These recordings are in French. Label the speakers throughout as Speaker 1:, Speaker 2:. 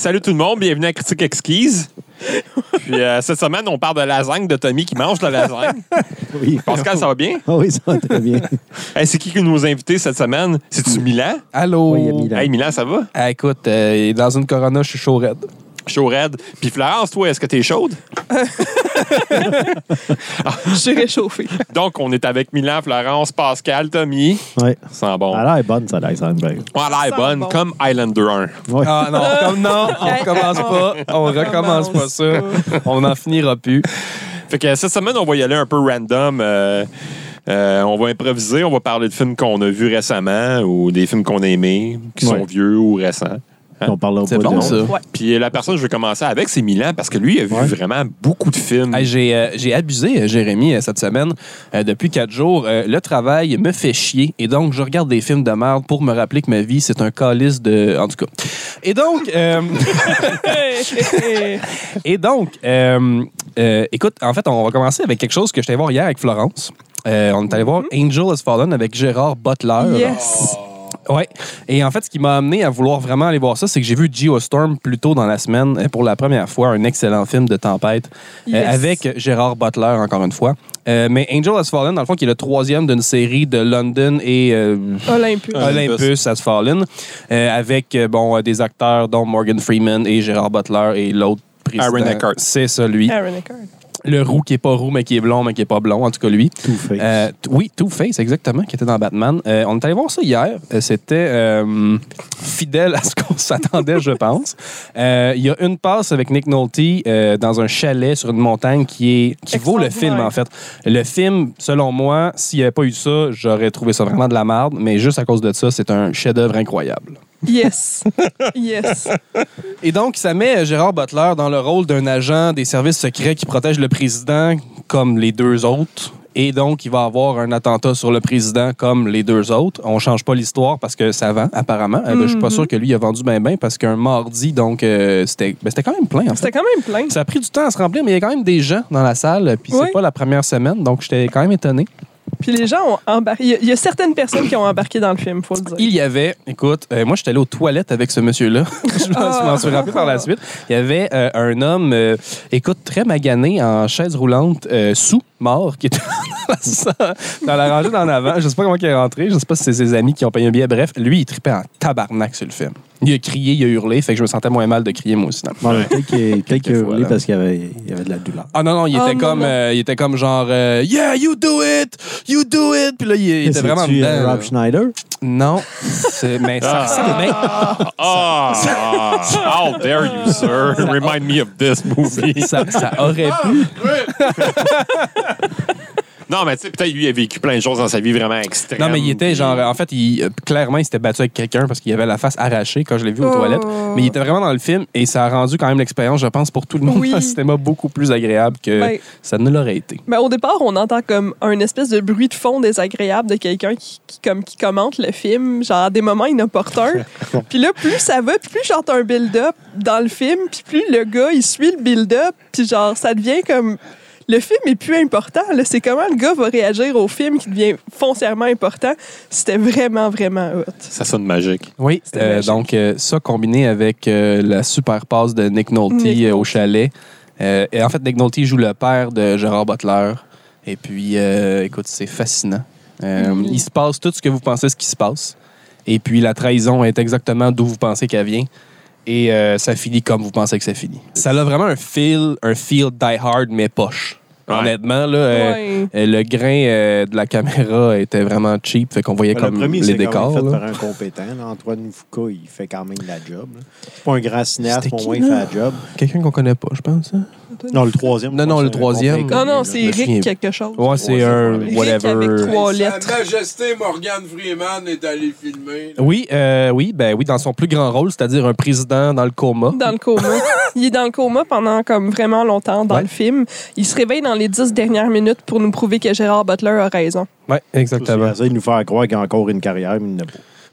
Speaker 1: Salut tout le monde, bienvenue à Critique Exquise. Puis cette semaine, on parle de lasagne de Tommy qui mange de la lasagne.
Speaker 2: Oui.
Speaker 1: Pascal, ça va bien?
Speaker 2: Oh oui, ça va très bien.
Speaker 1: Hey, c'est qui nous a invités cette semaine? C'est-tu Milan?
Speaker 3: Allô?
Speaker 2: Oui, il y a Milan.
Speaker 1: Hey, Milan, ça va?
Speaker 3: Ah, écoute, dans une Corona, je suis chaud raide.
Speaker 1: Chaud raide. Puis Florence, toi, est-ce que t'es chaude?
Speaker 4: Je suis réchauffée.
Speaker 1: Donc, on est avec Milan, Florence, Pascal, Tommy.
Speaker 2: Oui.
Speaker 1: Ça sent bon.
Speaker 2: Elle a l'air bonne, ça, la scène. Ben.
Speaker 1: On a l'air
Speaker 4: Ça
Speaker 1: bonne,
Speaker 4: sent bon.
Speaker 1: comme Highlander 1.
Speaker 2: Oui.
Speaker 3: Ah non, on recommence pas. On recommence pas ça. On n'en finira plus.
Speaker 1: Fait que cette semaine, on va y aller un peu random. On va improviser, on va parler de films qu'on a vus récemment ou des films qu'on a aimés, qui sont vieux ou récents.
Speaker 2: On parlera
Speaker 3: C'est
Speaker 2: pas
Speaker 3: bon,
Speaker 2: de
Speaker 3: ça.
Speaker 4: Ouais.
Speaker 1: Puis la personne que je vais commencer avec, c'est Milan, parce que lui, il a vu vraiment beaucoup de films.
Speaker 3: Hey, j'ai abusé, Jérémy, cette semaine. Depuis 4 jours, le travail me fait chier. Et donc, je regarde des films de merde pour me rappeler que ma vie, c'est un calice de... En tout cas. Et donc... écoute, en fait, on va commencer avec quelque chose que je t'ai voir hier avec Florence. On est allé voir Angel Has Fallen avec Gérard Butler.
Speaker 4: Yes.
Speaker 3: Ouais. Et en fait, ce qui m'a amené à vouloir vraiment aller voir ça, c'est que j'ai vu Geostorm plus tôt dans la semaine, pour la première fois, un excellent film de tempête,
Speaker 4: Yes.
Speaker 3: avec Gérard Butler, encore une fois. Mais Angel Has Fallen, dans le fond, qui est le troisième d'une série de London et Olympus Has Fallen, avec des acteurs dont Morgan Freeman et Gérard Butler et l'autre président.
Speaker 1: Aaron Eckhart.
Speaker 3: C'est ça, lui.
Speaker 4: Aaron Eckhart.
Speaker 3: Le roux qui est pas roux, mais qui est blond, mais qui est pas blond, en tout cas lui.
Speaker 2: Two-Face.
Speaker 3: Oui, Two-Face, exactement, qui était dans Batman. On est allé voir ça hier. C'était fidèle à ce qu'on s'attendait, je pense. Il y a une passe avec Nick Nolte dans un chalet sur une montagne qui vaut le film, en fait. Le film, selon moi, s'il n'y avait pas eu ça, j'aurais trouvé ça vraiment de la merde, mais juste à cause de ça, c'est un chef-d'œuvre incroyable.
Speaker 4: Yes. Yes.
Speaker 3: Et donc, ça met Gérard Butler dans le rôle d'un agent des services secrets qui protège le président comme les deux autres. Et donc, il va avoir un attentat sur le président comme les deux autres. On change pas l'histoire parce que ça vend, apparemment. Je suis pas sûr que lui, il a vendu bien parce qu'un mardi, donc, c'était quand même plein, en fait.
Speaker 4: C'était quand même plein.
Speaker 3: Ça a pris du temps à se remplir, mais il y a quand même des gens dans la salle. Puis
Speaker 4: Oui.
Speaker 3: c'est pas la première semaine, donc j'étais quand même étonné.
Speaker 4: Puis les gens ont embarqué. Il y a certaines personnes qui ont embarqué dans le film, faut le dire.
Speaker 3: Il y avait, écoute, moi, j'étais allé aux toilettes avec ce monsieur-là. Je m'en suis rappelé par la suite. Il y avait un homme, écoute, très magané, en chaise roulante, mort, qui était dans la rangée d'en avant. Je sais pas comment il est rentré. Je sais pas si c'est ses amis qui ont payé un billet. Bref, lui, il tripait en tabarnak sur le film. Il a crié, il a hurlé, fait que je me sentais moins mal de crier, moi aussi.
Speaker 2: Bon, peut-être qu'il a hurlé
Speaker 3: Voilà.
Speaker 2: parce qu'il y avait de la douleur.
Speaker 3: Ah non, il était comme genre Yeah, you do it! You do it! Puis là, il était vraiment dedans.
Speaker 2: Rob Schneider?
Speaker 3: Non. Mais ça ressemble. mais-
Speaker 1: How dare you, sir? Remind me of this movie.
Speaker 3: ça aurait pu.
Speaker 1: Non, mais tu sais, peut-être lui, il a vécu plein de choses dans sa vie vraiment extrêmes.
Speaker 3: Non, mais il était genre. En fait, clairement, il s'était battu avec quelqu'un parce qu'il avait la face arrachée quand je l'ai vu aux toilettes. Mais il était vraiment dans le film et ça a rendu quand même l'expérience, je pense, pour tout le monde
Speaker 4: Oui.
Speaker 3: dans le cinéma beaucoup plus agréable que
Speaker 4: Ben,
Speaker 3: ça ne l'aurait été.
Speaker 4: ben, au départ, on entend comme un espèce de bruit de fond désagréable de quelqu'un qui commente le film, genre à des moments inopportuns. Puis là, plus ça va, puis plus j'entends un build-up dans le film, puis plus le gars, il suit le build-up, puis genre, ça devient comme... Le film est plus important. Là. C'est comment le gars va réagir au film qui devient foncièrement important. C'était vraiment, vraiment hot.
Speaker 1: Ça sonne magique.
Speaker 3: Oui,
Speaker 4: C'était magique.
Speaker 3: donc ça combiné avec la super passe de Nick Nolte
Speaker 4: Nick Nolte.
Speaker 3: au chalet. Et en fait, Nick Nolte joue le père de Gérard Butler. Et puis, écoute, c'est fascinant. Il se passe tout ce que vous pensez ce qui se passe. Et puis, la trahison est exactement d'où vous pensez qu'elle vient. Et ça finit comme vous pensez que ça finit. Ça a vraiment un feel Die Hard, mais poche.
Speaker 1: Ouais.
Speaker 3: Honnêtement, là,
Speaker 4: Ouais.
Speaker 3: le grain de la caméra était vraiment cheap, fait qu'on voyait
Speaker 2: Le
Speaker 3: comme
Speaker 2: premier,
Speaker 3: les
Speaker 2: c'est
Speaker 3: décors.
Speaker 2: quand même fait
Speaker 3: là.
Speaker 2: par un compétent. Là. Antoine Foucault, il fait quand même la job. là. C'est pas un grand cinéaste,
Speaker 3: C'était
Speaker 2: pour
Speaker 3: qui,
Speaker 2: moi, il fait
Speaker 3: là?
Speaker 2: la job.
Speaker 3: Quelqu'un qu'on connaît pas, je pense. Hein?
Speaker 2: Non, le troisième.
Speaker 3: Non,
Speaker 2: je
Speaker 3: non,
Speaker 2: pense
Speaker 3: le
Speaker 2: que c'est un
Speaker 3: troisième.
Speaker 2: compétent,
Speaker 4: Non, non,
Speaker 2: là.
Speaker 4: c'est
Speaker 3: Je me souviens
Speaker 4: Rick quelque chose.
Speaker 3: Ouais, c'est un
Speaker 4: Rick
Speaker 3: whatever.
Speaker 4: avec 3
Speaker 5: Sa
Speaker 4: lettres.
Speaker 5: Majesté Morgan Freeman est allé filmer. là.
Speaker 3: Oui, dans son plus grand rôle, c'est-à-dire un président dans le coma.
Speaker 4: Dans le coma. Il est dans le coma pendant comme vraiment longtemps dans
Speaker 3: Ouais.
Speaker 4: le film. Il se réveille dans les 10 dernières minutes pour nous prouver que Gérard Butler a raison.
Speaker 3: Oui, exactement.
Speaker 2: Il essaie de nous faire croire qu'il a encore une carrière, mais il n'a pas.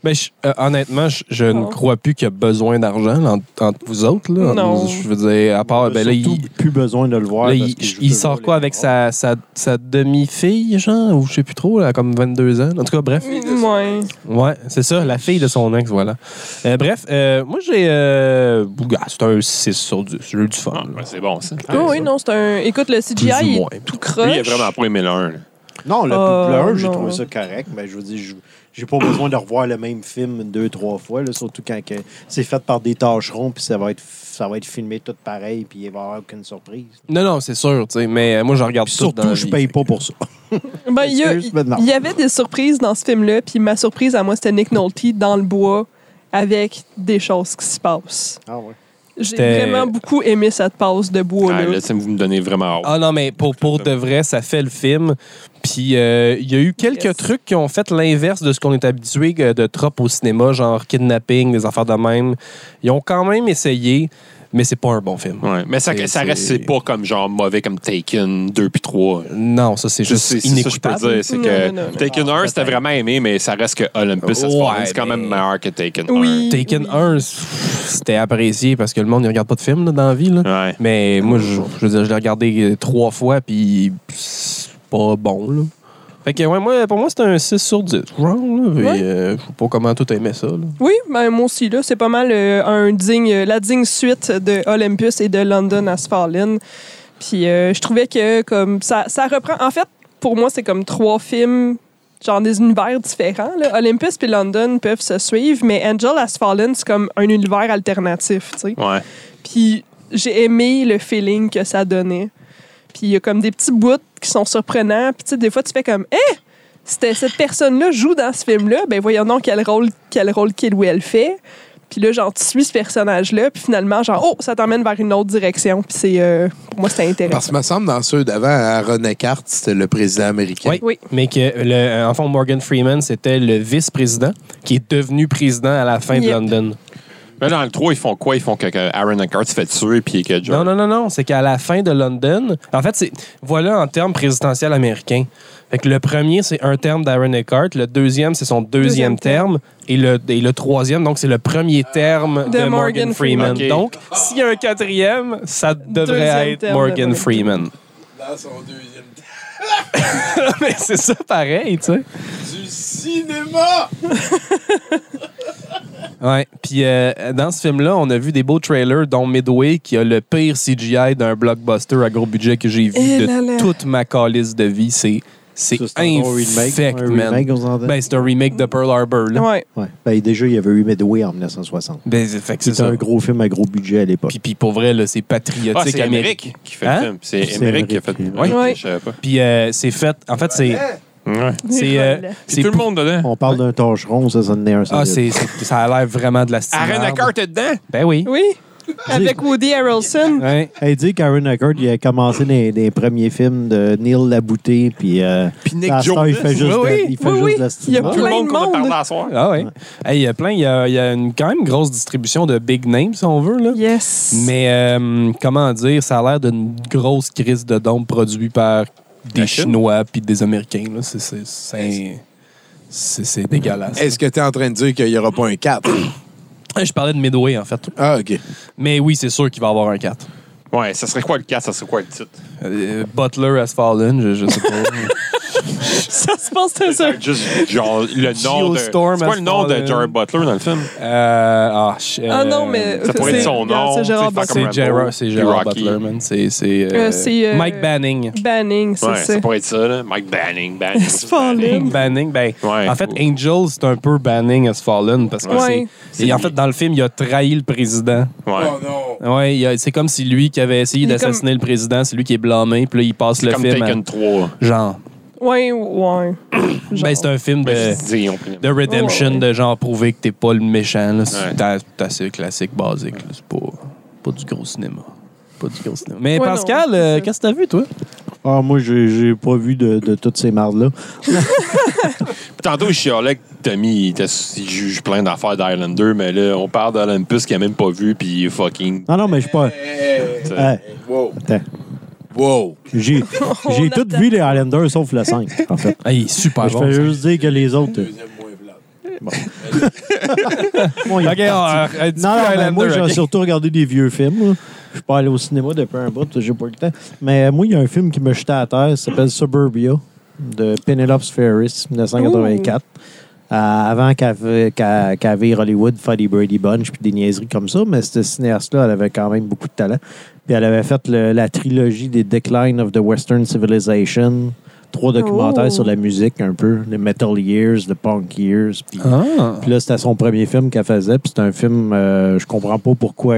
Speaker 3: Ben, honnêtement, je ne crois plus qu'il y a besoin d'argent entre vous autres. Là.
Speaker 4: Non.
Speaker 3: Je veux dire, à part... Ben, là,
Speaker 2: plus besoin de le voir.
Speaker 3: là,
Speaker 2: parce
Speaker 3: il sort quoi avec sa demi-fille, genre, ou je sais plus trop, là, comme 22 ans. En tout cas, bref.
Speaker 4: Ouais.
Speaker 3: Ouais, c'est ça, la fille de son ex, voilà. Bref, moi, j'ai... c'est un 6 sur 10. J'ai eu du fun.
Speaker 1: Ah, ben, c'est bon, ça.
Speaker 4: Oui, non, c'est un. Écoute, le CGI
Speaker 3: Plus ou
Speaker 4: est
Speaker 3: moins.
Speaker 4: tout croche.
Speaker 1: Lui, il a vraiment pas aimé le 1.
Speaker 2: Non, le 1, j'ai
Speaker 4: non.
Speaker 2: trouvé ça correct. Mais je veux dire, j'ai pas besoin de revoir le même film 2-3 fois. Là, surtout quand c'est fait par des tâcherons, puis ça va être filmé tout pareil, puis il va y avoir aucune surprise.
Speaker 3: Non, c'est sûr, tu sais, mais moi, je regarde
Speaker 2: Puis
Speaker 3: tout dans la
Speaker 2: surtout, je
Speaker 3: vie.
Speaker 2: paye pas pour ça.
Speaker 4: Ben, il y avait des surprises dans ce film-là, puis ma surprise à moi, c'était Nick Nolte dans le bois avec des choses qui se passent.
Speaker 2: Ah ouais.
Speaker 4: J'ai
Speaker 3: C'était-
Speaker 4: vraiment beaucoup aimé cette passe de bois-là.
Speaker 1: Là, vous me donnez vraiment hâte.
Speaker 3: Ah non, mais pour de vrai, ça fait le film. Puis il y a eu quelques
Speaker 4: Yes.
Speaker 3: trucs qui ont fait l'inverse de ce qu'on est habitué de tropes au cinéma, genre kidnapping, des affaires de même. Ils ont quand même essayé, mais c'est pas un bon film.
Speaker 1: Ouais. Mais ça reste c'est pas comme genre mauvais comme Taken 2 puis 3.
Speaker 3: Non, ça c'est juste
Speaker 1: C'est ça que je
Speaker 3: inécoutable.
Speaker 1: peux dire. C'est que
Speaker 4: Non.
Speaker 1: Taken 1, c'était vraiment aimé, mais ça reste que Olympus Has
Speaker 3: Ouais,
Speaker 1: Fallen, c'est quand même
Speaker 3: mais-
Speaker 1: meilleur que Taken 1.
Speaker 4: Oui.
Speaker 3: Taken 1, c'était apprécié parce que le monde ne regarde pas de films là, dans la vie. Là.
Speaker 1: Ouais.
Speaker 3: Mais moi, je veux dire, je l'ai regardé 3 fois, puis c'est pas bon. Là. Fait que, ouais, pour moi, c'est un 6 sur 10. Wrong, là. Puis,
Speaker 4: Ouais.
Speaker 3: je sais pas comment tout aimait ça. Là.
Speaker 4: Oui, ben moi aussi, là, c'est pas mal la digne suite de Olympus et de London Has Fallen. Puis je trouvais que comme ça reprend. En fait, pour moi, c'est comme 3 films, genre des univers différents. Là. Olympus et London peuvent se suivre, mais Angel Has Fallen, c'est comme un univers alternatif, tu sais.
Speaker 1: Ouais.
Speaker 4: Puis j'ai aimé le feeling que ça donnait. Puis il y a comme des petits bouts qui sont surprenants. Puis tu sais, des fois, tu fais comme, cette personne-là joue dans ce film-là. Ben voyons donc quel rôle qu'il ou elle fait. Puis là, genre, tu suis ce personnage-là. Puis finalement, genre, ça t'emmène vers une autre direction. Puis c'est, pour moi, c'était intéressant.
Speaker 5: Parce que, me semble, dans ceux d'avant, Aaron Eckhart, c'était le président américain.
Speaker 3: Oui, mais que, en fond, Morgan Freeman, c'était le vice-président qui est devenu président à la fin de
Speaker 4: Yep.
Speaker 3: London.
Speaker 1: Mais dans le 3, ils font quoi? Ils font que Aaron Eckhart se fait tuer puis que genre...
Speaker 3: Non. C'est qu'à la fin de London, en fait, voilà en termes présidentiels américains. Fait que le premier, c'est un terme d'Aaron Eckhart. Le deuxième, c'est son deuxième terme. Et le troisième, donc, c'est le premier terme de Morgan Freeman.
Speaker 1: Ok.
Speaker 3: Donc, s'il y a un quatrième, ça devrait
Speaker 4: Deuxième
Speaker 3: être
Speaker 4: terme de
Speaker 3: Morgan
Speaker 4: Morgan
Speaker 3: Freeman.
Speaker 5: Dans son deuxième temps.
Speaker 3: Mais c'est ça pareil, tu sais.
Speaker 5: Du cinéma!
Speaker 3: Ouais. Puis dans ce film-là, on a vu des beaux trailers, dont Midway, qui a le pire CGI d'un blockbuster à gros budget que j'ai vu
Speaker 4: Eh
Speaker 3: de
Speaker 4: là là.
Speaker 3: toute ma calice de vie. C'est
Speaker 2: Ça, c'est un
Speaker 3: infect,
Speaker 2: un
Speaker 3: man.
Speaker 2: remake, on s'entend?
Speaker 3: Ben, c'est un remake de Pearl Harbor, là.
Speaker 4: Ouais.
Speaker 2: Ouais. Ben, déjà, il y avait eu Midway en 1960.
Speaker 3: Ben, fait que c'est
Speaker 2: C'était
Speaker 3: ça.
Speaker 2: un gros film à gros budget à l'époque.
Speaker 3: Puis pour vrai, là, c'est patriotique
Speaker 1: Ah, c'est
Speaker 3: américain.
Speaker 1: Émeric qui fait
Speaker 3: Hein?
Speaker 1: le film. C'est
Speaker 2: C'est
Speaker 1: Émeric qui a fait...
Speaker 2: Émeric,
Speaker 1: Ouais,
Speaker 4: ouais.
Speaker 1: je savais pas.
Speaker 3: Puis c'est fait... En fait, c'est...
Speaker 1: Ouais.
Speaker 3: C'est
Speaker 1: C'est tout le monde dedans.
Speaker 2: On parle d'un tâcheron, ça en est un
Speaker 3: Ah,
Speaker 2: solide.
Speaker 3: ça a l'air vraiment de la style.
Speaker 1: Aaron Eckhart est dedans?
Speaker 3: Ben oui.
Speaker 4: Oui. Avec Woody Harrelson.
Speaker 3: Ouais.
Speaker 2: Elle dit qu'Aaron Eckhart, il a commencé dans les premiers films de Neil Labouté, puis
Speaker 1: Puis Nick
Speaker 2: à cette heure,
Speaker 1: Jonas.
Speaker 2: il fait juste
Speaker 3: Oui,
Speaker 2: il fait
Speaker 4: oui,
Speaker 2: juste
Speaker 4: oui.
Speaker 2: de la
Speaker 4: Il y a
Speaker 1: Tout
Speaker 2: style.
Speaker 1: le
Speaker 4: plein
Speaker 1: monde
Speaker 4: de
Speaker 1: qu'on a
Speaker 4: monde.
Speaker 1: parlé à soir.
Speaker 3: Ah ouais. Hey, il y a plein... Il y a quand même une grosse distribution de big names, si on veut, là.
Speaker 4: Yes.
Speaker 3: Mais comment dire, ça a l'air d'une grosse crise de dons produit par des
Speaker 1: La Chine?
Speaker 3: Chinois puis des Américains. Là. C'est dégueulasse.
Speaker 5: Est-ce que tu es en train de dire qu'il n'y aura pas un 4?
Speaker 3: Je parlais de Midway, en fait.
Speaker 5: Ah, OK.
Speaker 3: Mais oui, c'est sûr qu'il va y avoir un 4.
Speaker 1: Ouais, ça serait quoi le 4? Ça serait quoi le titre?
Speaker 3: Butler Has Fallen, je sais pas.
Speaker 4: Ça se passe de ça.
Speaker 1: Juste genre le nom de...
Speaker 3: Geostorm
Speaker 1: C'est quoi le nom
Speaker 3: Has
Speaker 1: de
Speaker 3: Fallen.
Speaker 1: Jared Butler dans le film?
Speaker 4: Ah non, mais.
Speaker 1: Ça pourrait être son nom.
Speaker 4: C'est Gérard
Speaker 1: tu sais, faire
Speaker 4: Butler.
Speaker 1: comme
Speaker 3: C'est
Speaker 1: Rambo,
Speaker 3: c'est
Speaker 1: puis
Speaker 3: Gerard
Speaker 1: Rocky.
Speaker 3: Butler, man. C'est
Speaker 4: c'est,
Speaker 3: Mike Banning.
Speaker 4: Banning, c'est
Speaker 1: Ouais,
Speaker 4: ça.
Speaker 1: ça pourrait être ça, là. Mike Banning.
Speaker 4: Has Fallen.
Speaker 3: Banning, ben,
Speaker 1: Ouais.
Speaker 3: en fait, Angel, c'est un peu Banning Has Fallen parce que
Speaker 4: Ouais.
Speaker 3: c'est. Et en fait, dans le film, il a trahi le président.
Speaker 1: Ouais.
Speaker 5: Oh non!
Speaker 3: Ouais, c'est comme si lui qui avait essayé
Speaker 4: Il est
Speaker 3: d'assassiner le président, c'est lui qui est blâmé, puis là, il passe le
Speaker 1: Comme
Speaker 3: film.
Speaker 1: Taken 3.
Speaker 3: Genre.
Speaker 4: Ouais.
Speaker 3: Ben, c'est un film
Speaker 1: Ben, je dis, on peut-
Speaker 3: de redemption,
Speaker 4: Ouais.
Speaker 3: de genre prouver que t'es pas le méchant. Là. C'est
Speaker 1: Ouais.
Speaker 3: assez classique, basique. là. C'est pas du gros cinéma. Pas du gros cinéma. Mais
Speaker 4: Ouais,
Speaker 3: Pascal,
Speaker 4: non, c'est ça.
Speaker 3: qu'est-ce que t'as vu, toi?
Speaker 2: Ah, moi, j'ai pas vu de toutes ces mardes-là.
Speaker 1: Tantôt, je chialais que Tommy, il juge plein d'affaires d'Highlander, mais là, on parle d'Olympus qu'il a même pas vu, puis fucking...
Speaker 2: Non, mais je suis pas. Hey,
Speaker 5: Wow!
Speaker 2: attends.
Speaker 5: Wow!
Speaker 2: J'ai tout
Speaker 4: attend.
Speaker 2: vu les Highlanders sauf le 5, en fait.
Speaker 3: Ah, il est super
Speaker 2: Je
Speaker 3: bon.
Speaker 2: fais
Speaker 3: ça.
Speaker 2: juste dire que les autres.
Speaker 5: Deuxième moins plate.
Speaker 2: Bon. Bon, il est
Speaker 3: OK,
Speaker 2: parti. Non, mais moi, j'ai surtout regardé des vieux films. Là. Je suis pas allé au cinéma depuis un bout, j'ai pas eu le temps. Mais moi, il y a un film qui me jetait à terre, ça s'appelle Suburbia, de Penelope Ferris, 1984. Avant qu'elle Hollywood faire des Brady Bunch puis des niaiseries comme ça, mais cette cinéaste-là, elle avait quand même beaucoup de talent. Puis elle avait fait la trilogie des Decline of the Western Civilization, 3 documentaires sur la musique un peu, les Metal Years, the Punk Years. Puis là, c'était son premier film qu'elle faisait, puis c'est un film, je comprends pas pourquoi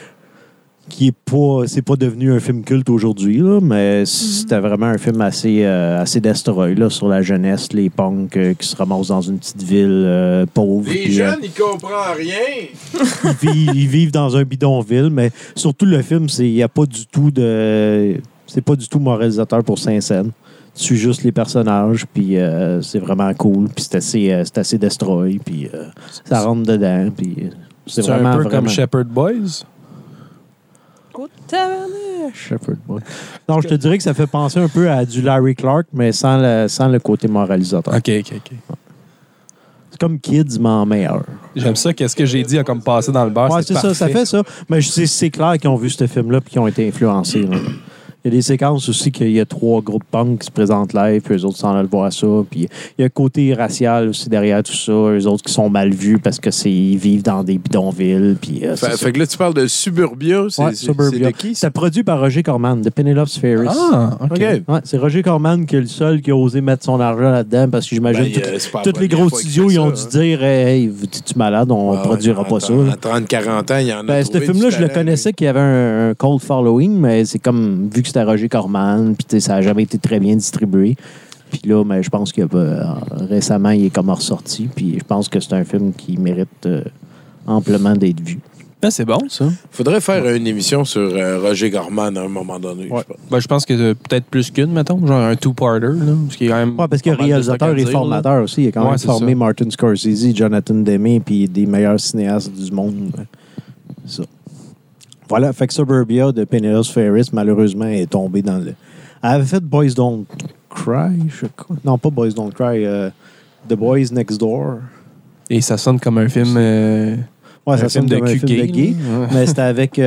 Speaker 2: c'est pas devenu un film culte aujourd'hui, là, mais c'était vraiment un film assez destroy là, sur la jeunesse, les punks qui se ramassent dans une petite ville pauvre.
Speaker 5: Les jeunes, ils comprennent rien.
Speaker 2: Ils vivent dans un bidonville, mais surtout le film, il n'y a pas du tout c'est pas du tout moralisateur pour Saint-Saëns. Tu suis juste les personnages, puis c'est vraiment cool, puis c'est assez destroy, puis ça rentre dedans, puis c'est vraiment
Speaker 3: un peu comme Shepherd Boys.
Speaker 4: Oh, tabarnouche!
Speaker 2: Shepherd Boy. Non, je te dirais que ça fait penser un peu à du Larry Clark, mais sans le côté moralisateur.
Speaker 3: OK.
Speaker 2: C'est comme Kids, mais en meilleur.
Speaker 3: J'aime ça. Qu'est-ce que j'ai dit a comme passé dans le beurre.
Speaker 2: Ouais, c'est ça, ça fait ça. Mais c'est clair qu'ils ont vu ce film-là et qu'ils ont été influencés. Là. Il y a des séquences aussi qu'il y a 3 groupes punk qui se présentent live, puis eux autres s'en allent voir ça. Puis il y a un côté racial aussi derrière tout ça. Eux autres qui sont mal vus parce qu'ils vivent dans des bidonvilles. Puis,
Speaker 5: fait que là, tu parles de Suburbia. C'est
Speaker 2: Suburbia.
Speaker 5: de qui?
Speaker 2: C'est produit par Roger Corman, de Penelope Ferris.
Speaker 3: Ah, OK.
Speaker 2: Ouais, c'est Roger Corman qui est le seul qui a osé mettre son argent là-dedans parce que j'imagine tous les gros studios ils ont dû dire hey, es-tu malade, on ne produira pas ça.
Speaker 5: À 30-40 ans, il y en a.
Speaker 2: Ce film-là, je le connaissais qu'il y avait un cold following, mais c'est comme vu que c'était Roger Corman, puis ça n'a jamais été très bien distribué. Puis là, je pense que récemment, il est comme ressorti, puis je pense que c'est un film qui mérite amplement d'être vu.
Speaker 3: Ah, c'est bon, ça.
Speaker 5: Faudrait faire une émission sur Roger Corman à un moment donné.
Speaker 3: Ouais. Je pense que peut-être plus qu'une, mettons, genre un two-parter. Parce qu'il y a quand même
Speaker 2: parce que le réalisateur et formateur aussi. Il a quand même formé ça. Martin Scorsese, Jonathan Demme, puis des meilleurs cinéastes du monde. Ça. Voilà, fait que Suburbia de Penelope Ferris, malheureusement, est tombé dans le... Elle avait fait Boys Don't Cry, je crois. Non, pas Boys Don't Cry, The Boys Next Door.
Speaker 3: Et ça sonne comme un film...
Speaker 2: Ouais, ça sonne comme un film de gay. Mais c'était avec...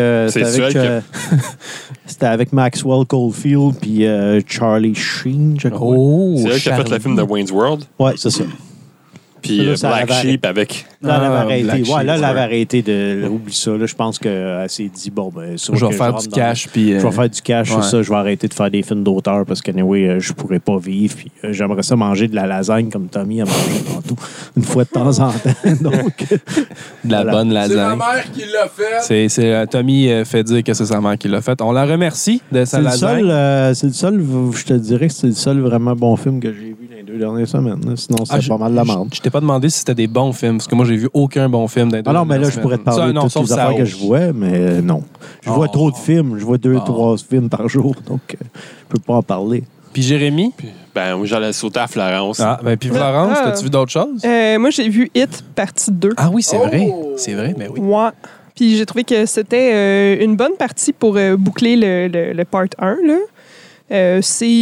Speaker 2: c'était avec Maxwell Caulfield puis Charlie Sheen, je crois.
Speaker 1: Oh, c'est elle qui a fait le film de Wayne's World.
Speaker 2: Ouais, c'est ça.
Speaker 1: Puis Black Sheep avec...
Speaker 2: Là, elle avait arrêté. Ouais, là, elle avait arrêté de... Oublie ça. Là, je pense qu'elle s'est dit, bon, ben...
Speaker 3: Je vais faire du cash, puis...
Speaker 2: Je vais faire du cash, c'est ça. Je vais arrêter de faire des films d'auteur parce que, anyway, je pourrais pas vivre. Puis j'aimerais ça manger de la lasagne comme Tommy a mangé tantôt. Une fois de temps en temps. Donc...
Speaker 3: de la bonne lasagne.
Speaker 5: C'est ma mère qui l'a fait.
Speaker 3: C'est Tommy fait dire que c'est sa mère qui l'a fait. On la remercie de sa lasagne.
Speaker 2: C'est le seul, je te dirais que c'est le seul vraiment bon film que j'ai vu dans les 2 dernières semaines. Là. Sinon, c'est pas mal de la merde.
Speaker 3: Je t'ai pas demandé si c'était des bons films, parce que moi, j'ai vu aucun bon film dans les 2
Speaker 2: non, mais là, je pourrais te parler de toutes les affaires que je vois, mais non. Je vois trop de films. Je vois 2-3 films par jour, donc je peux pas en parler.
Speaker 3: Puis Jérémy?
Speaker 1: Moi, j'allais sauter à Florence.
Speaker 3: Puis Florence, t'as-tu vu d'autres choses?
Speaker 4: Moi, j'ai vu It, partie 2.
Speaker 3: Ah oui, c'est vrai. C'est vrai, mais oui.
Speaker 4: Ouais. Puis j'ai trouvé que c'était une bonne partie pour boucler le part 1. Là.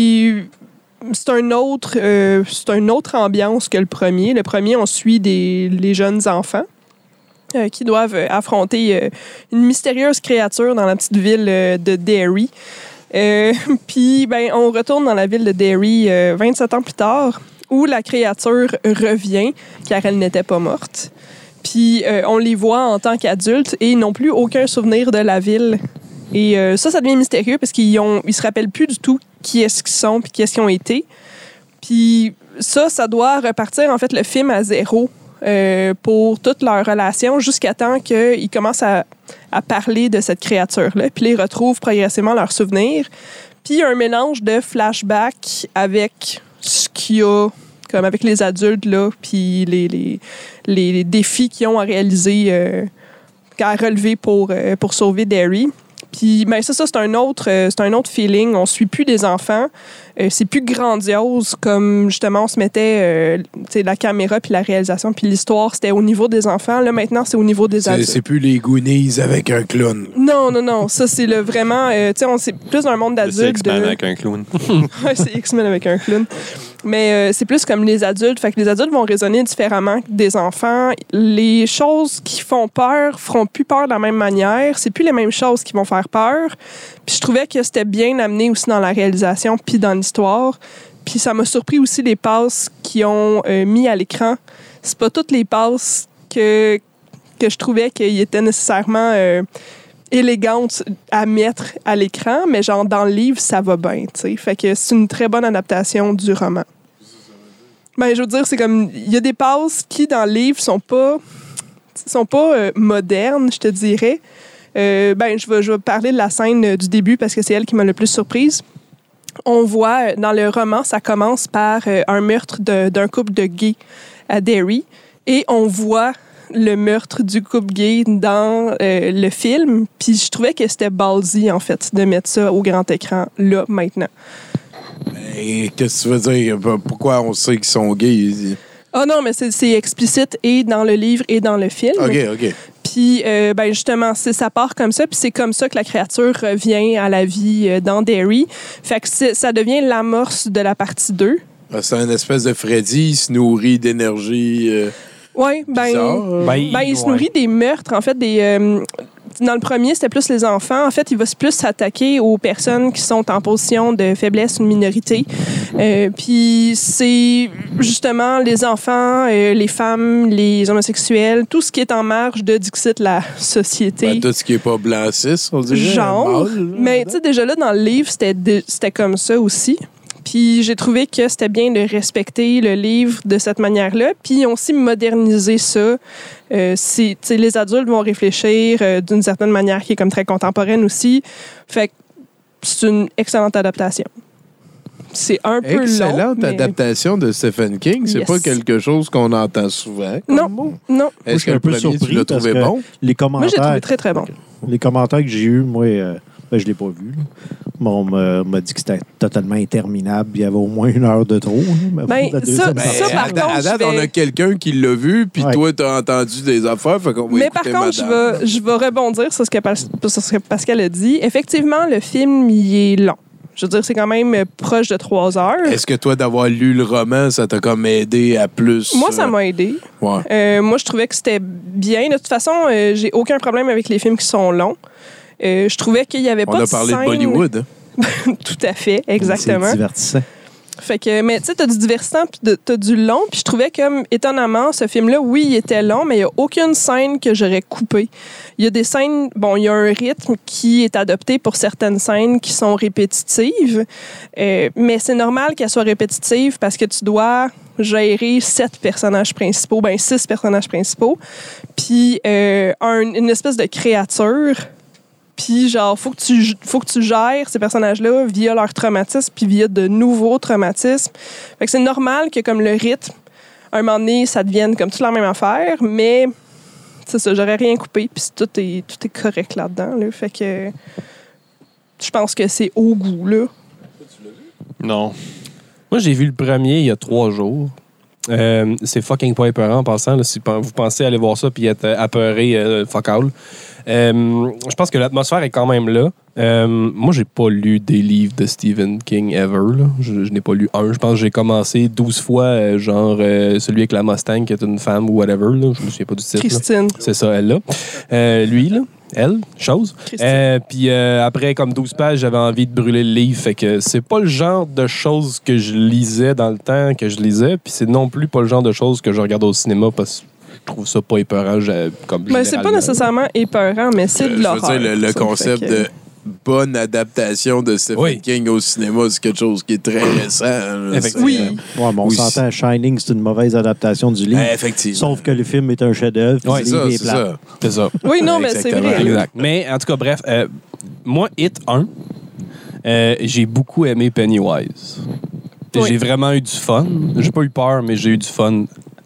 Speaker 4: C'est une autre ambiance que le premier. Le premier, on suit les jeunes enfants qui doivent affronter une mystérieuse créature dans la petite ville de Derry. Puis, on retourne dans la ville de Derry 27 ans plus tard, où la créature revient, car elle n'était pas morte. Puis, on les voit en tant qu'adultes et ils n'ont plus aucun souvenir de la ville. Et ça devient mystérieux parce qu'ils se rappellent plus du tout qui est-ce qu'ils sont puis qui est-ce qu'ils ont été. Puis ça doit repartir, en fait, le film à zéro pour toute leur relation jusqu'à temps qu'ils commencent à parler de cette créature-là. Puis ils retrouvent progressivement leurs souvenirs. Puis il y a un mélange de flashback avec ce qu'il y a, comme avec les adultes, là, puis les défis qu'ils ont à réaliser, à relever pour sauver Derry. Puis, ça, c'est un autre feeling. On ne suit plus des enfants. C'est plus grandiose comme, justement, on se mettait la caméra puis la réalisation puis l'histoire, c'était au niveau des enfants. Là, maintenant, c'est au niveau des adultes.
Speaker 5: C'est plus les Goonies avec un clown.
Speaker 4: Non. Ça, c'est vraiment... c'est plus dans un monde d'adultes.
Speaker 1: C'est X-Men avec un clown.
Speaker 4: Ouais, c'est X-Men avec un clown. Mais c'est plus comme les adultes. Fait que les adultes vont raisonner différemment que des enfants. Les choses qui font peur feront plus peur de la même manière. C'est plus les mêmes choses qui vont faire peur. Puis je trouvais que c'était bien amené aussi dans la réalisation puis dans l'histoire. Puis ça m'a surpris aussi les passes qu'ils ont mis à l'écran. C'est pas toutes les passes que je trouvais qu'ils étaient nécessairement élégantes à mettre à l'écran, mais genre dans le livre, ça va bien, tu sais. Fait que c'est une très bonne adaptation du roman. Ben, je veux dire, c'est comme... Il y a des passes qui, dans le livre, sont pas modernes, je te dirais. Je vais parler de la scène du début parce que c'est elle qui m'a le plus surprise. On voit, dans le roman, ça commence par un meurtre d'un couple de gays à Derry. Et on voit le meurtre du couple gay dans le film. Puis je trouvais que c'était ballsy, en fait, de mettre ça au grand écran, là, maintenant.
Speaker 5: Mais qu'est-ce que tu veux dire? Pourquoi on sait qu'ils sont gays?
Speaker 4: Ah non, mais c'est explicite et dans le livre et dans le film.
Speaker 5: OK.
Speaker 4: Puis, justement, ça part comme ça, puis c'est comme ça que la créature revient à la vie dans Derry. Fait que ça devient l'amorce de la partie 2.
Speaker 5: C'est une espèce de Freddy, il se nourrit d'énergie...
Speaker 4: Oui, il se nourrit des meurtres. En fait, dans le premier, c'était plus les enfants. En fait, il va plus s'attaquer aux personnes qui sont en position de faiblesse ou de minorité. Puis c'est justement les enfants, les femmes, les homosexuels, tout ce qui est en marge de Dixit, la société.
Speaker 5: Tout ce qui est pas blanc-cis, on dirait.
Speaker 4: Genre.
Speaker 5: Mal,
Speaker 4: mais tu sais, déjà là, dans le livre, c'était comme ça aussi. Puis j'ai trouvé que c'était bien de respecter le livre de cette manière-là. Puis ils ont aussi modernisé ça. Les adultes vont réfléchir d'une certaine manière qui est comme très contemporaine aussi. Fait que c'est une excellente adaptation. C'est un peu long.
Speaker 5: Excellente adaptation de Stephen King. C'est pas quelque chose qu'on entend souvent.
Speaker 4: Non.
Speaker 5: Est-ce que le premier, tu l'as trouvé bon?
Speaker 2: Les commentaires,
Speaker 4: moi, j'ai trouvé très, très bon.
Speaker 2: Les commentaires que j'ai eus, moi... je l'ai pas vu. On m'a dit que c'était totalement interminable. Il y avait au moins 1 heure de trop.
Speaker 4: Par contre,
Speaker 5: à date, on a quelqu'un qui l'a vu, puis toi, tu as entendu des affaires. Fait qu'on va
Speaker 4: mais par contre, je vais rebondir sur ce que Pascal a dit. Effectivement, le film, il est long. Je veux dire, c'est quand même proche de 3 heures.
Speaker 5: Est-ce que toi, d'avoir lu le roman, ça t'a comme aidé à plus?
Speaker 4: Moi, ça m'a aidé.
Speaker 5: Ouais.
Speaker 4: Moi, je trouvais que c'était bien. De toute façon, j'ai aucun problème avec les films qui sont longs. Je trouvais qu'il n'y avait pas de scène...
Speaker 5: On a parlé de Bollywood.
Speaker 4: Tout à fait, exactement.
Speaker 2: C'est divertissant.
Speaker 4: Fait que, mais tu sais, t'as du divertissant puis t'as du long. Puis je trouvais comme, étonnamment, ce film-là, oui, il était long, mais il n'y a aucune scène que j'aurais coupée. Il y a des scènes... Bon, il y a un rythme qui est adopté pour certaines scènes qui sont répétitives. Mais c'est normal qu'elles soient répétitives parce que tu dois gérer 6 personnages principaux. Puis une espèce de créature... Puis, genre, faut que tu gères ces personnages-là via leur traumatisme puis via de nouveaux traumatismes. Fait que c'est normal que, comme le rythme, à un moment donné, ça devienne comme toute la même affaire, mais c'est ça, j'aurais rien coupé puis tout est correct là-dedans. Là. Fait que je pense que c'est au goût, là.
Speaker 1: Non.
Speaker 3: Moi, j'ai vu le premier il y a 3 jours. C'est fucking pas épeurant en passant. Là, si vous pensez aller voir ça puis être apeuré, fuck all. Je pense que l'atmosphère est quand même là. Moi, j'ai pas lu des livres de Stephen King ever. Là. Je n'ai pas lu un. Je pense que j'ai commencé 12 fois, celui avec la Mustang qui est une femme ou whatever. Là. Je me souviens pas du titre.
Speaker 4: Christine.
Speaker 3: Là. C'est ça, elle là. Lui, là. Elle, chose. Puis après, comme 12 pages, j'avais envie de brûler le livre. Fait que c'est pas le genre de choses que je lisais dans le temps que je lisais. Puis c'est non plus pas le genre de choses que je regarde au cinéma parce que je trouve ça pas épeurant.
Speaker 4: Mais c'est pas nécessairement épeurant, mais c'est de l'horreur.
Speaker 5: Je veux dire, le concept de bonne adaptation de Stephen King au cinéma, c'est quelque chose qui est très récent.
Speaker 4: Oui.
Speaker 2: Ouais, mais on s'entend, Shining, c'est une mauvaise adaptation du livre.
Speaker 5: Effectivement.
Speaker 2: Sauf que le film est un chef-d'œuvre.
Speaker 3: C'est ça.
Speaker 4: Oui, non, mais c'est vrai.
Speaker 3: Exact. Mais en tout cas, bref, moi, It 1, j'ai beaucoup aimé Pennywise.
Speaker 4: Oui.
Speaker 3: J'ai vraiment eu du fun. J'ai pas eu peur, mais j'ai eu du fun.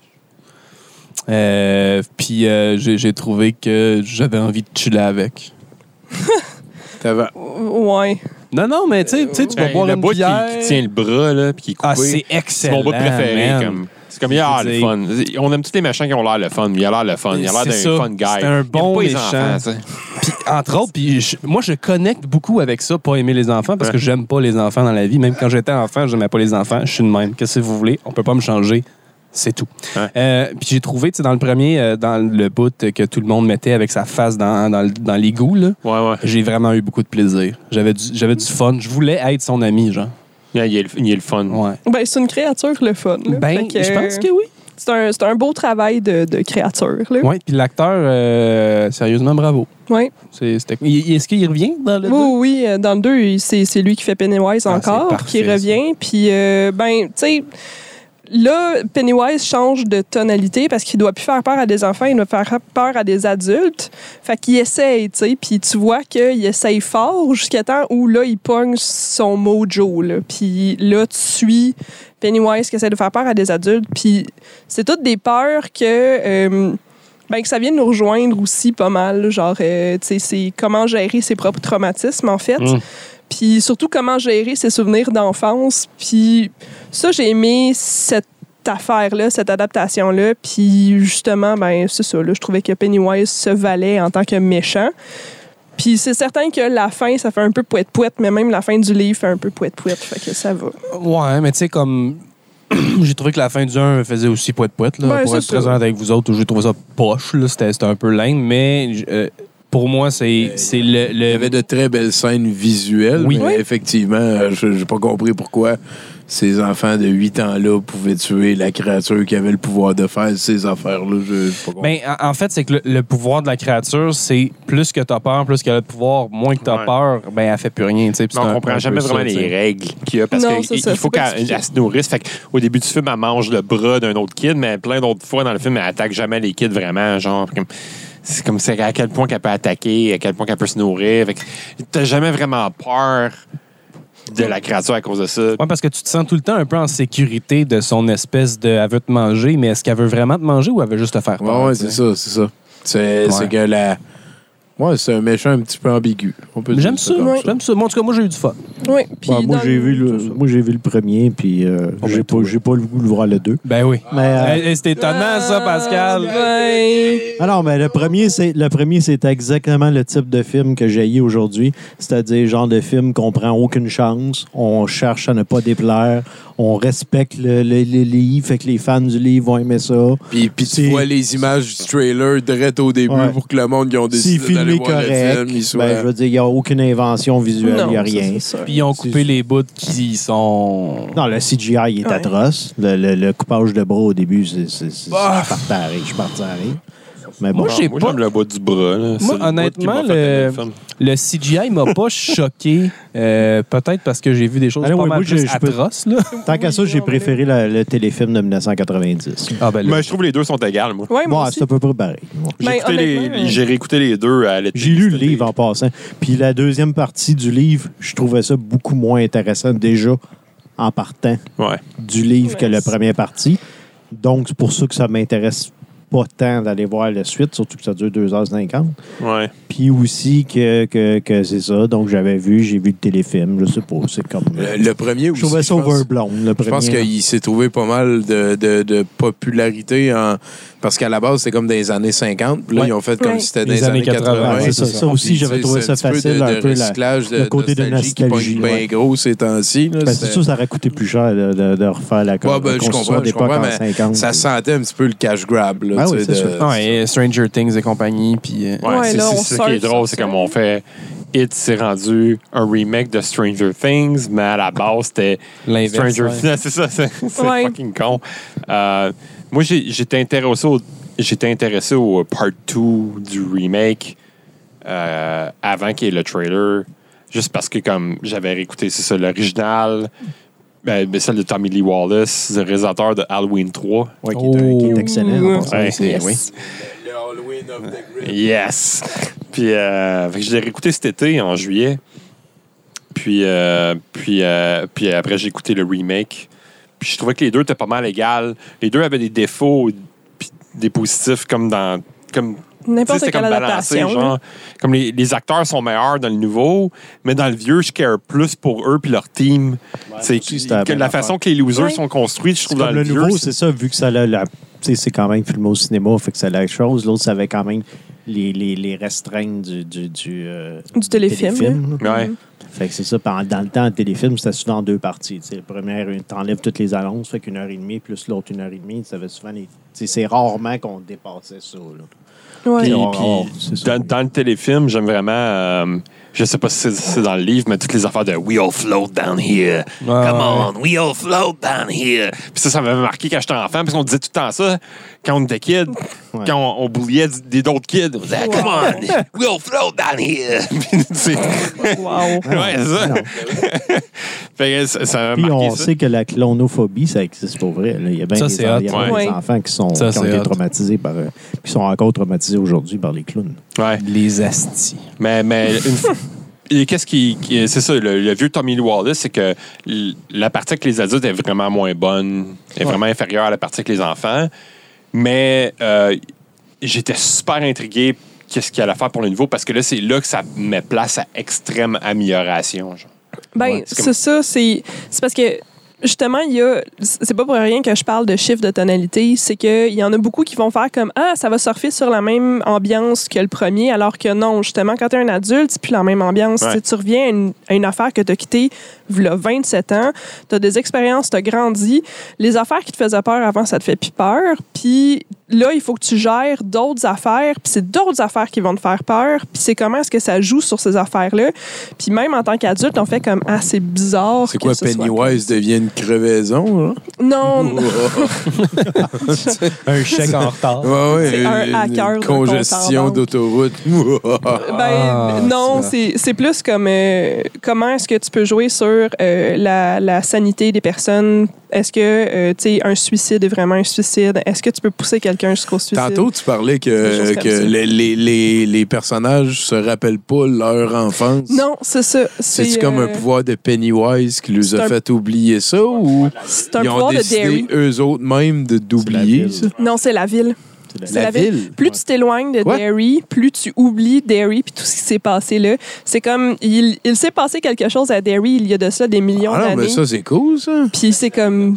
Speaker 3: Puis j'ai trouvé que j'avais envie de chiller avec.
Speaker 4: Ouais.
Speaker 3: Non, mais tu sais, tu vas boire une bière.
Speaker 1: Qui tient le bras, là, puis qui est coupé.
Speaker 3: Ah, c'est excellent.
Speaker 1: C'est mon bout préféré. C'est comme, il a l'air le fun. On aime tous les méchants qui ont l'air le fun. Il a l'air le fun. Il a l'air d'un fun guy.
Speaker 3: C'est un bon méchant. Puis, entre autres, moi, je connecte beaucoup avec ça, pas aimer les enfants, parce que j'aime pas les enfants dans la vie. Même quand j'étais enfant, j'aimais pas les enfants. Je suis de même. Qu'est-ce que vous voulez? On peut pas me changer. C'est tout.
Speaker 1: Ouais.
Speaker 3: Puis j'ai trouvé, tu sais, dans le premier, dans le bout que tout le monde mettait avec sa face dans l'égout, là, j'ai vraiment eu beaucoup de plaisir. J'avais du fun. Je voulais être son ami, genre.
Speaker 1: Il est le fun.
Speaker 3: Ouais.
Speaker 4: Ben, c'est une créature, le fun. Là.
Speaker 3: Ben, je pense que oui.
Speaker 4: C'est un beau travail de créature.
Speaker 3: Oui, puis l'acteur, sérieusement, bravo.
Speaker 4: Oui.
Speaker 3: Est-ce qu'il revient dans le 2?
Speaker 4: Oui, dans le 2, c'est lui qui fait Pennywise encore,
Speaker 3: parfait,
Speaker 4: qui revient. Puis, ben, tu sais, là, Pennywise change de tonalité parce qu'il doit plus faire peur à des enfants, il doit faire peur à des adultes. Fait qu'il essaye, tu sais. Puis tu vois qu'il essaye fort jusqu'à temps où, là, il pogne son mojo, là. Puis là, tu suis Pennywise qui essaie de faire peur à des adultes. Puis c'est toutes des peurs que ça vient de nous rejoindre aussi pas mal. Genre, tu sais, c'est comment gérer ses propres traumatismes, en fait. Puis surtout, comment gérer ses souvenirs d'enfance. Puis ça, j'ai aimé cette affaire-là, cette adaptation-là. Puis justement, ben c'est ça. Là, je trouvais que Pennywise se valait en tant que méchant. Puis c'est certain que la fin, ça fait un peu pouette-pouette, mais même la fin du livre fait un peu pouette-pouette. Fait que ça va.
Speaker 3: Ouais, mais tu sais, comme... j'ai trouvé que la fin du 1 faisait aussi pouette-pouette. Là, pour être très honnête avec vous autres, j'ai trouvé ça poche. Là, c'était un peu lame, mais... pour moi, c'est le...
Speaker 5: Il y avait de très belles scènes visuelles, mais effectivement, je n'ai pas compris pourquoi ces enfants de 8 ans-là pouvaient tuer la créature qui avait le pouvoir de faire ces affaires-là.
Speaker 3: Ben, en fait, c'est que le pouvoir de la créature, c'est plus que tu as peur, plus qu'elle a de pouvoir, moins que tu as peur, ben elle fait plus rien.
Speaker 1: On ne comprend jamais vraiment les règles qu'il y a parce qu'il faut qu'elle se nourrisse. Fait au début du film, elle mange le bras d'un autre kid, mais plein d'autres fois dans le film, elle attaque jamais les kids vraiment, genre... C'est comme c'est à quel point qu'elle peut attaquer, à quel point qu'elle peut se nourrir. Fait que t'as jamais vraiment peur de la créature à cause de ça.
Speaker 3: Oui, parce que tu te sens tout le temps un peu en sécurité de son espèce de... Elle veut te manger, mais est-ce qu'elle veut vraiment te manger ou elle veut juste te faire peur?
Speaker 5: Oui, c'est ça. C'est que la... Ouais, c'est un méchant un petit peu ambigu.
Speaker 3: J'aime ça. Moi, en tout cas, moi, j'ai eu du fun.
Speaker 4: Oui.
Speaker 2: Moi, j'ai vu le premier, puis j'ai pas le goût de voir le 2.
Speaker 3: Ben oui.
Speaker 2: Mais,
Speaker 3: c'est étonnant, ça, Pascal.
Speaker 2: Ah non, mais le premier, c'est exactement le type de film que j'ai eu aujourd'hui. C'est-à-dire, genre de film qu'on prend aucune chance, on cherche à ne pas déplaire, on respecte le livre, fait que les fans du livre vont aimer ça.
Speaker 5: Puis tu vois les images du trailer direct au début pour que le monde qui ont décidé d'aller voir le film,
Speaker 2: je veux dire, il n'y a aucune invention visuelle, il n'y a rien.
Speaker 3: Puis ils ont coupé les bouts qui sont...
Speaker 2: Non, le CGI il est atroce. Le coupage de bras au début, je suis parti à rire. Mais bon,
Speaker 1: moi, j'aime le bout du bras. Là.
Speaker 3: Moi, honnêtement, le CGI m'a pas choqué. Peut-être parce que j'ai vu des choses pas mal plus atroces. Là.
Speaker 2: Tant qu'à ça, j'ai préféré le téléfilm de 1990.
Speaker 1: Mais je trouve que les deux sont égales, moi.
Speaker 4: Ouais, moi
Speaker 2: c'est à peu près pareil.
Speaker 1: J'ai réécouté les deux à l'été.
Speaker 2: J'ai lu le livre en passant. Puis la deuxième partie du livre, je trouvais ça beaucoup moins intéressant déjà en partant du livre que la première partie. Donc, c'est pour ça que ça m'intéresse pas tant d'aller voir la suite, surtout que ça dure 2h50.
Speaker 1: Ouais.
Speaker 2: Puis aussi que c'est ça. Donc, j'ai vu le téléfilm. Je sais pas, c'est comme...
Speaker 5: Le premier aussi.
Speaker 2: Je trouvais ça overblown, le premier.
Speaker 5: Je pense qu'il s'est trouvé pas mal de popularité parce qu'à la base, c'était comme dans les années 50. Puis là, ils ont fait comme si c'était dans les années 80.
Speaker 2: C'est ça. Ça aussi, j'avais trouvé ça facile. Un peu le côté de nostalgie.
Speaker 5: Qui bien gros ces temps-ci.
Speaker 2: C'est sûr, ça aurait coûté plus cher de refaire la construction d'époque en 50.
Speaker 5: Ça sentait un petit peu le cash grab.
Speaker 2: Ah oui, c'est sûr.
Speaker 3: Ouais, Stranger Things et compagnie. Puis,
Speaker 1: c'est ça qui est drôle, c'est comme on fait... It s'est rendu un remake de Stranger Things, mais à la base, c'était Stranger Things. C'est ça, c'est fucking con. Moi, j'étais intéressé au part 2 du remake avant qu'il y ait le trailer, juste parce que comme j'avais réécouté, c'est ça, l'original... celle de Tommy Lee Wallace, le réalisateur de Halloween 3.
Speaker 2: Oui, qui est excellent.
Speaker 1: Oui.
Speaker 5: Le Halloween of the Great.
Speaker 1: Yes! Puis, je l'ai réécouté cet été, en juillet. Puis après, j'ai écouté le remake. Puis je trouvais que les deux étaient pas mal égales. Les deux avaient des défauts, puis des positifs, comme dans...
Speaker 4: N'importe quelle adaptation.
Speaker 1: Genre, comme les acteurs sont meilleurs dans le nouveau, mais dans le vieux, je care plus pour eux puis leur team. Ouais, la façon que les losers sont construits, je trouve dans le vieux.
Speaker 2: Nouveau, c'est ça, vu que ça c'est quand même filmé au cinéma, fait que c'est la chose. L'autre, ça avait quand même les restreintes du
Speaker 4: téléfilm.
Speaker 1: Ouais.
Speaker 2: Fait que c'est ça. Dans le temps, le téléfilm, c'était souvent en 2 parties. T'sais, la première, t'enlèves toutes les annonces, fait qu'1 heure et demie, plus l'autre 1 heure et demie. Ça avait souvent c'est rarement qu'on dépassait ça. Là.
Speaker 4: Ouais.
Speaker 1: Puis dans le téléfilm, j'aime vraiment... je sais pas si c'est dans le livre, mais toutes les affaires de We all float down here. Come on, we all float down here. Puis ça m'avait marqué quand j'étais enfant, parce qu'on disait tout le temps ça quand on était kid. Ouais. Quand on bouliait d'autres kids. On disait, come on, we all float down here.
Speaker 4: Wow.
Speaker 1: Ouais, c'est ça. Fait que ça
Speaker 2: puis on
Speaker 1: ça.
Speaker 2: sait que la clonophobie, ça existe pour vrai. Là. Il y a bien des enfants qui ont été traumatisés qui sont encore traumatisés aujourd'hui par les clowns.
Speaker 1: Ouais.
Speaker 3: Les astis.
Speaker 1: Mais qu'est-ce qui c'est ça, le vieux Tommy Lee Wallace, c'est que la partie avec les adultes est vraiment moins bonne, est vraiment inférieure à la partie avec les enfants. Mais j'étais super intrigué qu'est-ce qu'il allait faire pour le nouveau, parce que là, c'est là que ça met place à extrême amélioration. Genre.
Speaker 4: Ben, c'est ça, c'est parce que justement, c'est pas pour rien que je parle de chiffre de tonalité, c'est qu'il y en a beaucoup qui vont faire comme ça va surfer sur la même ambiance que le premier, alors que non, justement, quand t'es un adulte, c'est plus la même ambiance. Ouais. Tu reviens à une affaire que t'as quittée il y a 27 ans, t'as des expériences, t'as grandi. Les affaires qui te faisaient peur avant, ça te fait plus peur. Puis là, il faut que tu gères d'autres affaires, puis c'est d'autres affaires qui vont te faire peur, puis c'est comment est-ce que ça joue sur ces affaires-là. Puis même en tant qu'adulte, on fait comme c'est bizarre.
Speaker 5: C'est quoi, Pennywise devient une crevaison, là?
Speaker 4: Non.
Speaker 3: Un chèque en retard.
Speaker 5: Ouais,
Speaker 4: un hacker.
Speaker 5: Une congestion d'autoroute.
Speaker 4: Non, c'est plus comme comment est-ce que tu peux jouer sur la sanité des personnes. Est-ce que, un suicide est vraiment un suicide? Est-ce que tu peux pousser quelqu'un jusqu'au suicide?
Speaker 5: Tantôt, tu parlais que les personnages se rappellent pas leur enfance.
Speaker 4: Non, c'est ça.
Speaker 5: C'est comme un pouvoir de Pennywise qui les a fait oublier ça, ou
Speaker 4: c'est un
Speaker 5: ils ont
Speaker 4: pouvoir
Speaker 5: décidé,
Speaker 4: de Derry.
Speaker 5: eux autres même, d'oublier ça?
Speaker 4: Non, c'est la ville.
Speaker 5: C'est la ville.
Speaker 4: Plus tu t'éloignes de Derry, plus tu oublies Derry puis tout ce qui s'est passé là. C'est comme il s'est passé quelque chose à Derry il y a de ça des millions d'années.
Speaker 5: Mais ça c'est cool ça.
Speaker 4: Puis c'est comme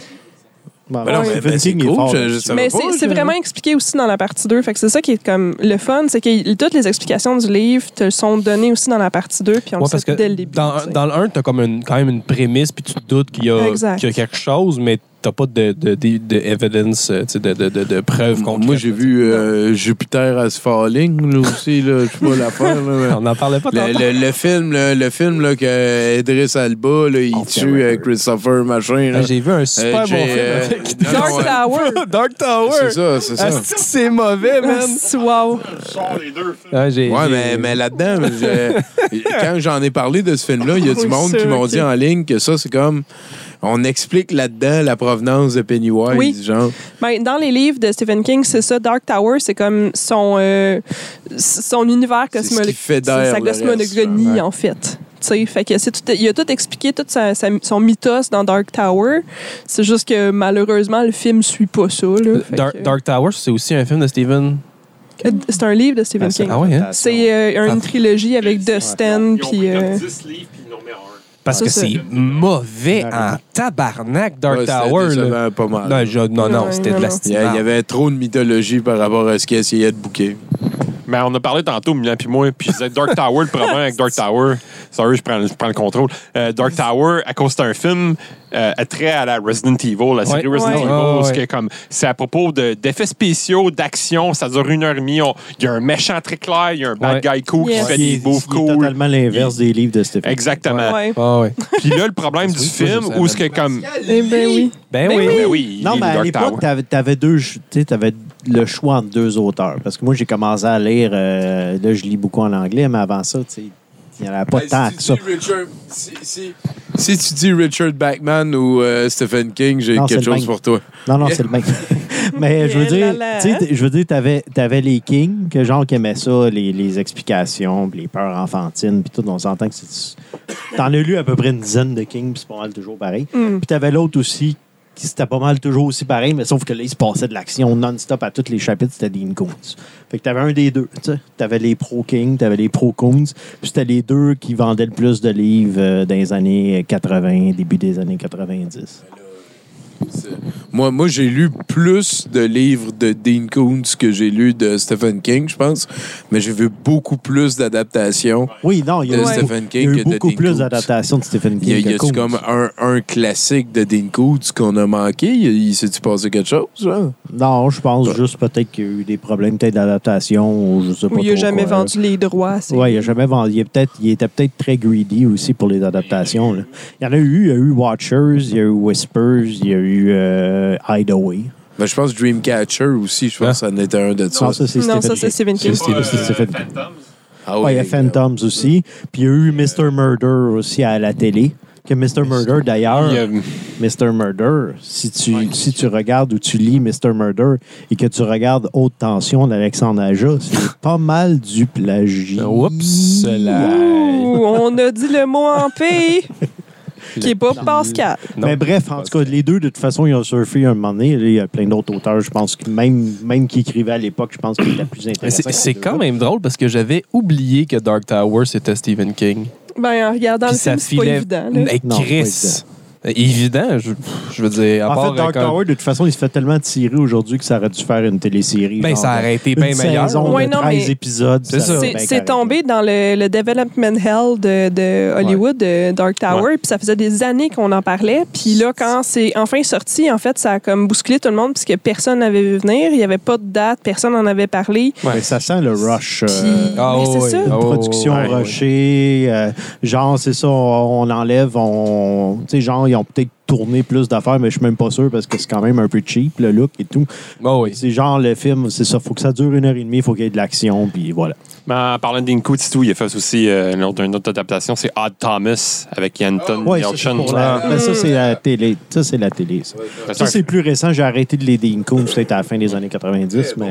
Speaker 5: c'est cool.
Speaker 4: Mais c'est vraiment expliqué aussi dans la partie 2. Fait que c'est ça qui est comme le fun, c'est que toutes les explications du livre te sont données aussi dans la partie 2, puis on le sait dès le début.
Speaker 3: Dans le 1, t'as comme quand même une prémisse, puis tu te doutes qu'il y a quelque chose, mais t'as pas de evidence, de preuves concrètes.
Speaker 5: Moi, j'ai vu Jupiter as Falling, là aussi, là, je sais pas l'affaire.
Speaker 3: On n'en parlait pas tantôt.
Speaker 5: Le film là, que Idris Elba, là, il tue Christopher machin. Là.
Speaker 3: J'ai vu un super bon film.
Speaker 4: Dark Tower.
Speaker 3: Dark Tower.
Speaker 5: C'est ça.
Speaker 3: C'est mauvais, man.
Speaker 4: Wow.
Speaker 5: Mais là-dedans, quand j'en ai parlé de ce film-là, il y a du monde qui m'ont dit en ligne que ça, c'est comme... On explique là-dedans la provenance de Pennywise, genre.
Speaker 4: Ben, dans les livres de Stephen King, c'est ça. Dark Tower, c'est comme son univers cosmologique.
Speaker 5: C'est sa
Speaker 4: cosmogonie, en fait. Fait que il a tout expliqué, tout son mythos dans Dark Tower. C'est juste que malheureusement, le film suit pas ça. Là,
Speaker 3: Dark Tower, c'est aussi un film de Stephen...
Speaker 4: C'est un livre de Stephen King.
Speaker 3: Ah oui, hein?
Speaker 4: C'est une trilogie avec Dustin. Puis
Speaker 3: parce que c'est mauvais en tabarnak, Dark Tower.
Speaker 5: Là. Pas mal.
Speaker 3: Non, c'était de la style.
Speaker 5: Il y avait trop de mythologie par rapport à ce qu'il essayait de booker.
Speaker 1: Mais on a parlé tantôt, Milan puis moi, puis je disais Dark Tower, le problème avec Dark Tower, sorry, je prends le contrôle. Dark Tower, à cause c'est un film trait à la Resident Evil, la série Resident Evil, c'est à propos d'effets spéciaux, d'action, ça dure 1h30. Il y a un méchant très clair, il y a un bad guy cool qui fait des bouffes cool.
Speaker 2: C'est totalement l'inverse des livres de Stephen.
Speaker 1: Exactement. Puis là, le problème du film, où ce que comme...
Speaker 4: Ben
Speaker 1: oui.
Speaker 2: Non, mais à l'époque, t'avais le choix entre 2 auteurs. Parce que moi, j'ai commencé à lire, là, je lis beaucoup en anglais, mais avant ça, il n'y en avait pas tant que ça.
Speaker 5: Si tu dis Richard Bachman ou Stephen King, j'ai quelque chose pour toi.
Speaker 2: Non, c'est le mec. Mais je veux dire, t'avais les Kings, que genre qui aimaient ça, les explications, les peurs enfantines, puis tout, on s'entend que t'en as lu à peu près une dizaine de Kings, puis c'est pas mal toujours pareil. Puis t'avais l'autre aussi, qui c'était pas mal toujours aussi pareil, mais sauf que là, il se passait de l'action non-stop à tous les chapitres, c'était Dean Koontz. Fait que t'avais un des deux, tu sais. T'avais les pro-King, t'avais les pro-Koontz, puis c'était les deux qui vendaient le plus de livres dans les années 80, début des années 90.
Speaker 5: Moi, j'ai lu plus de livres de Dean Koontz que j'ai lu de Stephen King, je pense. Mais j'ai vu beaucoup plus d'adaptations
Speaker 2: il y a
Speaker 5: Stephen King
Speaker 2: il y a eu
Speaker 5: que de
Speaker 2: beaucoup
Speaker 5: Dean
Speaker 2: plus
Speaker 5: Koontz.
Speaker 2: d'adaptations de Stephen King.
Speaker 5: Y a-tu comme un classique de Dean Koontz qu'on a manqué? Il s'est-tu passé quelque chose? Hein?
Speaker 2: Non, je pense juste peut-être qu'il y a eu des problèmes peut-être d'adaptation ou je sais pas
Speaker 4: Ou il n'a
Speaker 2: trop
Speaker 4: jamais
Speaker 2: quoi.
Speaker 4: vendu les droits.
Speaker 2: Oui, il a jamais vendu. Il était peut-être très greedy aussi pour les adaptations. Là. Il y en a eu. Il y a eu Watchers, il y a eu Whispers, il y a eu Hideaway.
Speaker 5: Ben, je pense Dreamcatcher aussi, je pense que ça en était un de ça.
Speaker 2: Non, ça, c'est
Speaker 4: Stephen King.
Speaker 2: Stephen King.
Speaker 5: Ah
Speaker 2: Ouais, il y a Phantoms aussi. Puis il y a eu Mr. Murder aussi à la télé. Que Mr. Murder, d'ailleurs, Mr. Murder, si tu regardes ou tu lis Mr. Murder et que tu regardes Haute Tension d'Alexandre Aja, c'est pas mal du plagiat.
Speaker 3: Oups,
Speaker 4: On a dit le mot en P. Qui est pas Pascal.
Speaker 2: Mais bref, en tout cas, les deux, de toute façon, ils ont surfé un moment donné. Il y a plein d'autres auteurs, je pense, que même qui écrivaient à l'époque, je pense qu'il était plus intéressant.
Speaker 3: C'est quand même drôle parce que j'avais oublié que Dark Tower, c'était Stephen King.
Speaker 4: Ben, en regardant
Speaker 3: Puis
Speaker 4: le film, c'est pas évident. Là.
Speaker 3: Hey,
Speaker 2: Non,
Speaker 3: Chris. Évident, je veux dire.
Speaker 2: En fait, Dark Tower, de toute façon, il se fait tellement tirer aujourd'hui que ça aurait dû faire une télésérie.
Speaker 3: Ben, ça aurait été bien meilleur.
Speaker 2: Saison de 13 épisodes.
Speaker 4: C'est tombé dans le development hell de Hollywood, de Dark Tower, puis ça faisait des années qu'on en parlait. Puis là, quand c'est enfin sorti, en fait, ça a comme bousculé tout le monde puisque personne n'avait vu venir. Il n'y avait pas de date, personne n'en avait parlé.
Speaker 2: Ouais, ça sent le rush.
Speaker 4: C'est ça.
Speaker 2: Production rushée. Genre, c'est ça, on enlève, tu sais, genre, ils ont peut-être tourné plus d'affaires, mais je suis même pas sûr parce que c'est quand même un peu cheap, le look et tout. C'est genre, le film, c'est ça, faut que ça dure 1h30, il faut qu'il y ait de l'action, puis voilà.
Speaker 1: En parlant de Dean Koontz et tout, il a fait aussi une autre adaptation, c'est Odd Thomas avec Anton Yelchin.
Speaker 2: Mais ça, c'est la télé. Ça, c'est la télé. Ça, c'est plus récent. J'ai arrêté de les Dean Koontz peut-être à la fin des années 90, mais...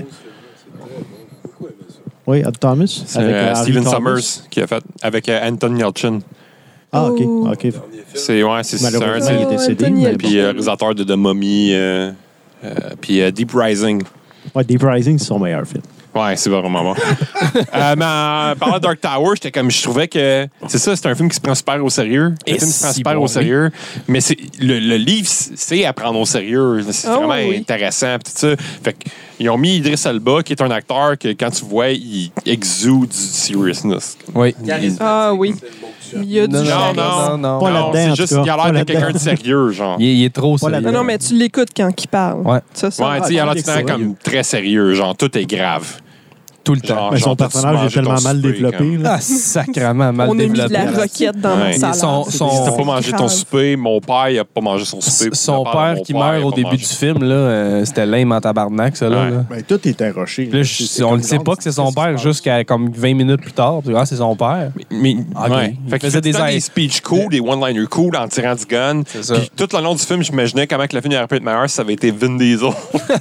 Speaker 2: Oui, Odd Thomas.
Speaker 1: C'est Stephen Sommers qui a fait avec Anton Yelchin.
Speaker 2: Ah, OK.
Speaker 1: C'est
Speaker 2: malheureusement, il est décédé.
Speaker 1: Puis réalisateur de The Mummy, puis Deep Rising.
Speaker 2: Ouais, Deep Rising, c'est son meilleur film.
Speaker 1: Ouais, c'est vraiment bon. Mais en parlant de Dark Tower, je trouvais que c'est un film qui se prend super au sérieux. Un film qui se prend super au sérieux. Mais le livre, c'est à prendre au sérieux. C'est vraiment intéressant. Tout ça. Fait qu'ils ont mis Idris Elba, qui est un acteur que quand tu vois, il exude du seriousness.
Speaker 3: Oui.
Speaker 4: Oui. Il y a du
Speaker 3: non.
Speaker 2: Pas là-dedans,
Speaker 1: c'est juste qu'il a l'air de quelqu'un de sérieux, genre.
Speaker 3: Il est trop sérieux.
Speaker 4: Non, mais tu l'écoutes quand il parle.
Speaker 3: Ouais.
Speaker 4: Ça,
Speaker 1: ouais, tu sais, il a l'air comme très sérieux, genre tout est grave.
Speaker 3: Tout le temps.
Speaker 2: Mais son personnage est tellement mal développé.
Speaker 3: Ah, sacrément mal développé.
Speaker 4: On a mis de la roquette dans notre salade.
Speaker 1: Si t'as pas mangé ton souper, mon père, il a pas mangé son souper.
Speaker 3: Son père qui meurt au début du film, là, c'était lame en tabarnak, ça. Là.
Speaker 2: Ben, tout était rushé.
Speaker 3: On ne sait pas que c'est son père jusqu'à comme 20 minutes plus tard. C'est son père.
Speaker 1: Mais fait qu'il faisait des speeches cool, des one-liners cool en tirant du gun. Puis tout le long du film, j'imaginais comment que le film aurait pu être meilleur si ça avait été Vin Diesel.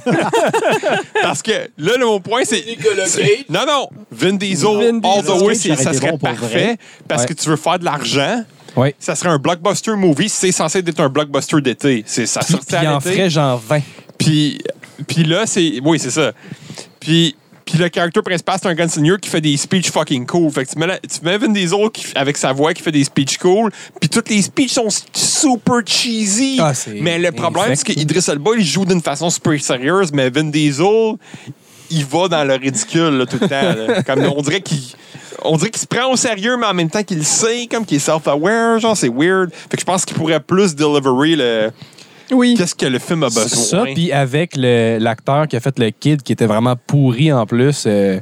Speaker 1: Parce que là, mon point, c'est... Non. Vin Diesel, all the way, ça serait parfait parce que tu veux faire de l'argent.
Speaker 3: Oui.
Speaker 1: Ça serait un blockbuster movie. C'est censé être un blockbuster d'été. Ça sortait à l'été.
Speaker 3: Il en ferait genre 20.
Speaker 1: Puis là, c'est... Oui, c'est ça. Puis le character principal, c'est un gunslinger qui fait des speeches fucking cool. Fait que tu mets Vin Diesel avec sa voix qui fait des speeches cool. Puis toutes les speeches sont super cheesy. Mais le problème, c'est qu'Idris Elba, il joue d'une façon super sérieuse, mais Vin Diesel... il va dans le ridicule là, tout le temps. Là. Comme on dirait qu'il se prend au sérieux, mais en même temps qu'il le sait, comme qu'il est self-aware. Genre, c'est weird. Fait que je pense qu'il pourrait plus delivery qu'est-ce que le film a besoin.
Speaker 3: Ça, puis avec l'acteur qui a fait le Kid, qui était vraiment pourri en plus. C'est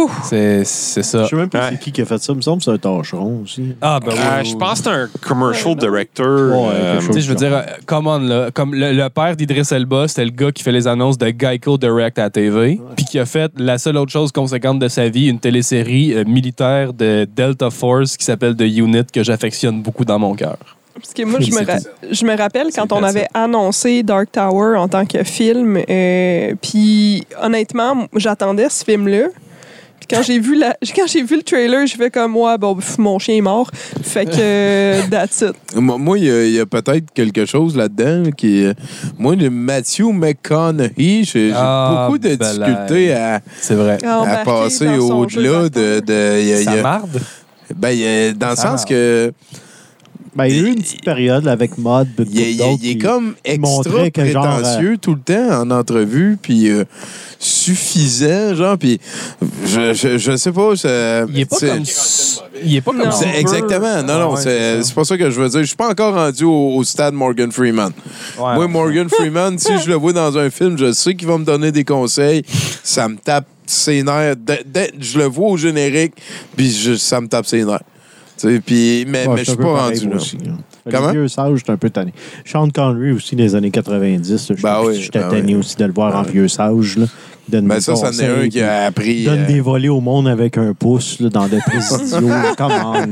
Speaker 3: ça.
Speaker 2: Je sais même pas c'est qui a fait ça. Il me semble que c'est un tâcheron aussi.
Speaker 1: Je pense que c'est un commercial director.
Speaker 3: Je veux dire, come on, là. Comme le père d'Idris Elba, c'était le gars qui fait les annonces de Geico Direct à TV, puis qui a fait la seule autre chose conséquente de sa vie, une télésérie militaire de Delta Force qui s'appelle The Unit, que j'affectionne beaucoup dans mon cœur.
Speaker 4: Parce que moi, je me rappelle quand on avait annoncé Dark Tower en tant que film, puis honnêtement, j'attendais ce film-là. Puis quand j'ai vu le trailer, j'ai fait comme moi, mon chien est mort. Fait que that's it.
Speaker 5: Moi, il y a peut-être quelque chose là-dedans qui moi, de Matthew McConaughey, j'ai beaucoup de difficultés à passer au-delà de
Speaker 3: ça marde?
Speaker 5: Dans le sens que
Speaker 2: Ben, il y a eu une petite période là, avec Mod.
Speaker 5: Il est comme extra prétentieux tout le temps en entrevue, puis suffisant, genre, puis je sais pas.
Speaker 3: Il est pas comme... Il est pas comme...
Speaker 5: Exactement. Non, c'est pas ça que je veux dire. Je suis pas encore rendu au stade Morgan Freeman. Ouais, moi, Morgan Freeman, si je le vois dans un film, je sais qu'il va me donner des conseils. Ça me tape ses nerfs. Je le vois au générique, puis ça me tape ses nerfs. Puis, mais je suis pas rendu là. Aussi,
Speaker 2: comment? Le vieux sage, j'étais un peu tanné. Sean Connery aussi, des années 90. J'étais tanné aussi de le voir en vieux sage. Là.
Speaker 5: Ben ça, c'en est un qui a appris...
Speaker 2: Donne des volets au monde avec un pouce là, dans des présidios. Comment?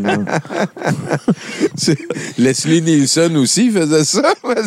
Speaker 5: Leslie Nielsen aussi faisait ça.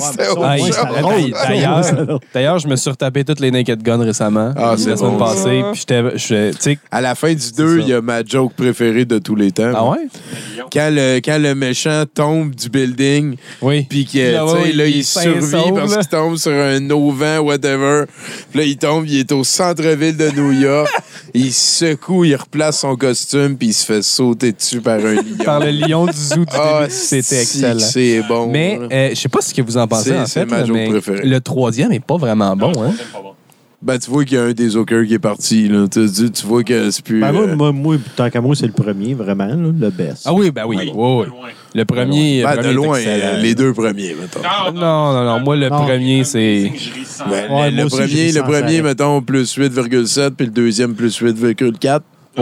Speaker 3: D'ailleurs, je me suis retapé toutes les Naked Gun récemment.
Speaker 5: Ah, c'est
Speaker 3: la semaine passée. Puis
Speaker 5: à la fin du 2, il y a ma joke préférée de tous les temps.
Speaker 3: Ah ouais?
Speaker 5: Quand le méchant tombe du building, puis il survit parce qu'il tombe sur un auvent, whatever. Puis là, il tombe, il est au centre-ville de New York. Il secoue, il replace son costume, puis il se fait sauter dessus par un lion.
Speaker 3: Par le lion du zoo du début. C'était excellent.
Speaker 5: C'est bon.
Speaker 3: Mais je sais pas ce que vous en pensez, en fait.
Speaker 5: C'est ma joke préférée.
Speaker 3: Le 3e est pas vraiment bon, hein?
Speaker 5: Ben, tu vois qu'il y a un des Hawkers qui est parti. Là. Tu vois que c'est plus...
Speaker 2: Ben, moi, tant qu'à moi, c'est le premier, vraiment, là, le best.
Speaker 3: Ah oui, ben oui. Oui. Le premier...
Speaker 5: Ben, de loin, les deux premiers, mettons.
Speaker 3: Non. Moi, le premier, c'est...
Speaker 5: Ben, le premier, mettons, plus 8,7, puis le deuxième, plus 8,4.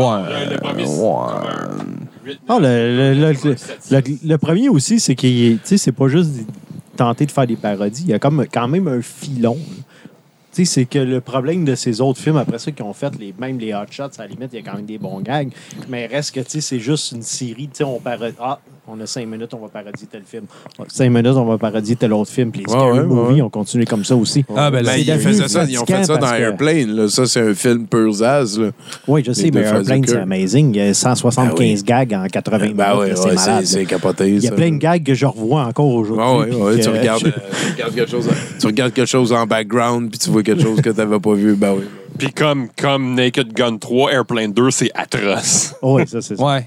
Speaker 2: Le premier aussi, c'est qu'il c'est pas juste tenter de faire des parodies. Il y a quand même un filon. Tu sais, c'est que le problème de ces autres films, après ça, qu'ils ont fait, même les Hot Shots, à la limite, il y a quand même des bons gags. Mais reste que, tu sais, c'est juste une série. Tu sais, on parodie. On a 5 minutes, on va parodier tel film. 5 minutes, on va parodier tel autre film. Puis les Scary Movie, on continue comme ça aussi.
Speaker 5: Ils ont fait ça dans Airplane. Là. Ça, c'est un film pur zaz. Là.
Speaker 2: Oui, je sais, mais Airplane, c'est amazing. Il y a 175 gags en 80 minutes. C'est malade.
Speaker 5: C'est capoté.
Speaker 2: Il y a plein de gags que je revois encore aujourd'hui.
Speaker 5: Tu regardes quelque chose en background, puis tu vois quelque chose que tu n'avais pas vu. Ben oui.
Speaker 1: Puis comme Naked Gun 3, Airplane 2, c'est atroce.
Speaker 2: Oui, ça, c'est ça.
Speaker 3: Ouais.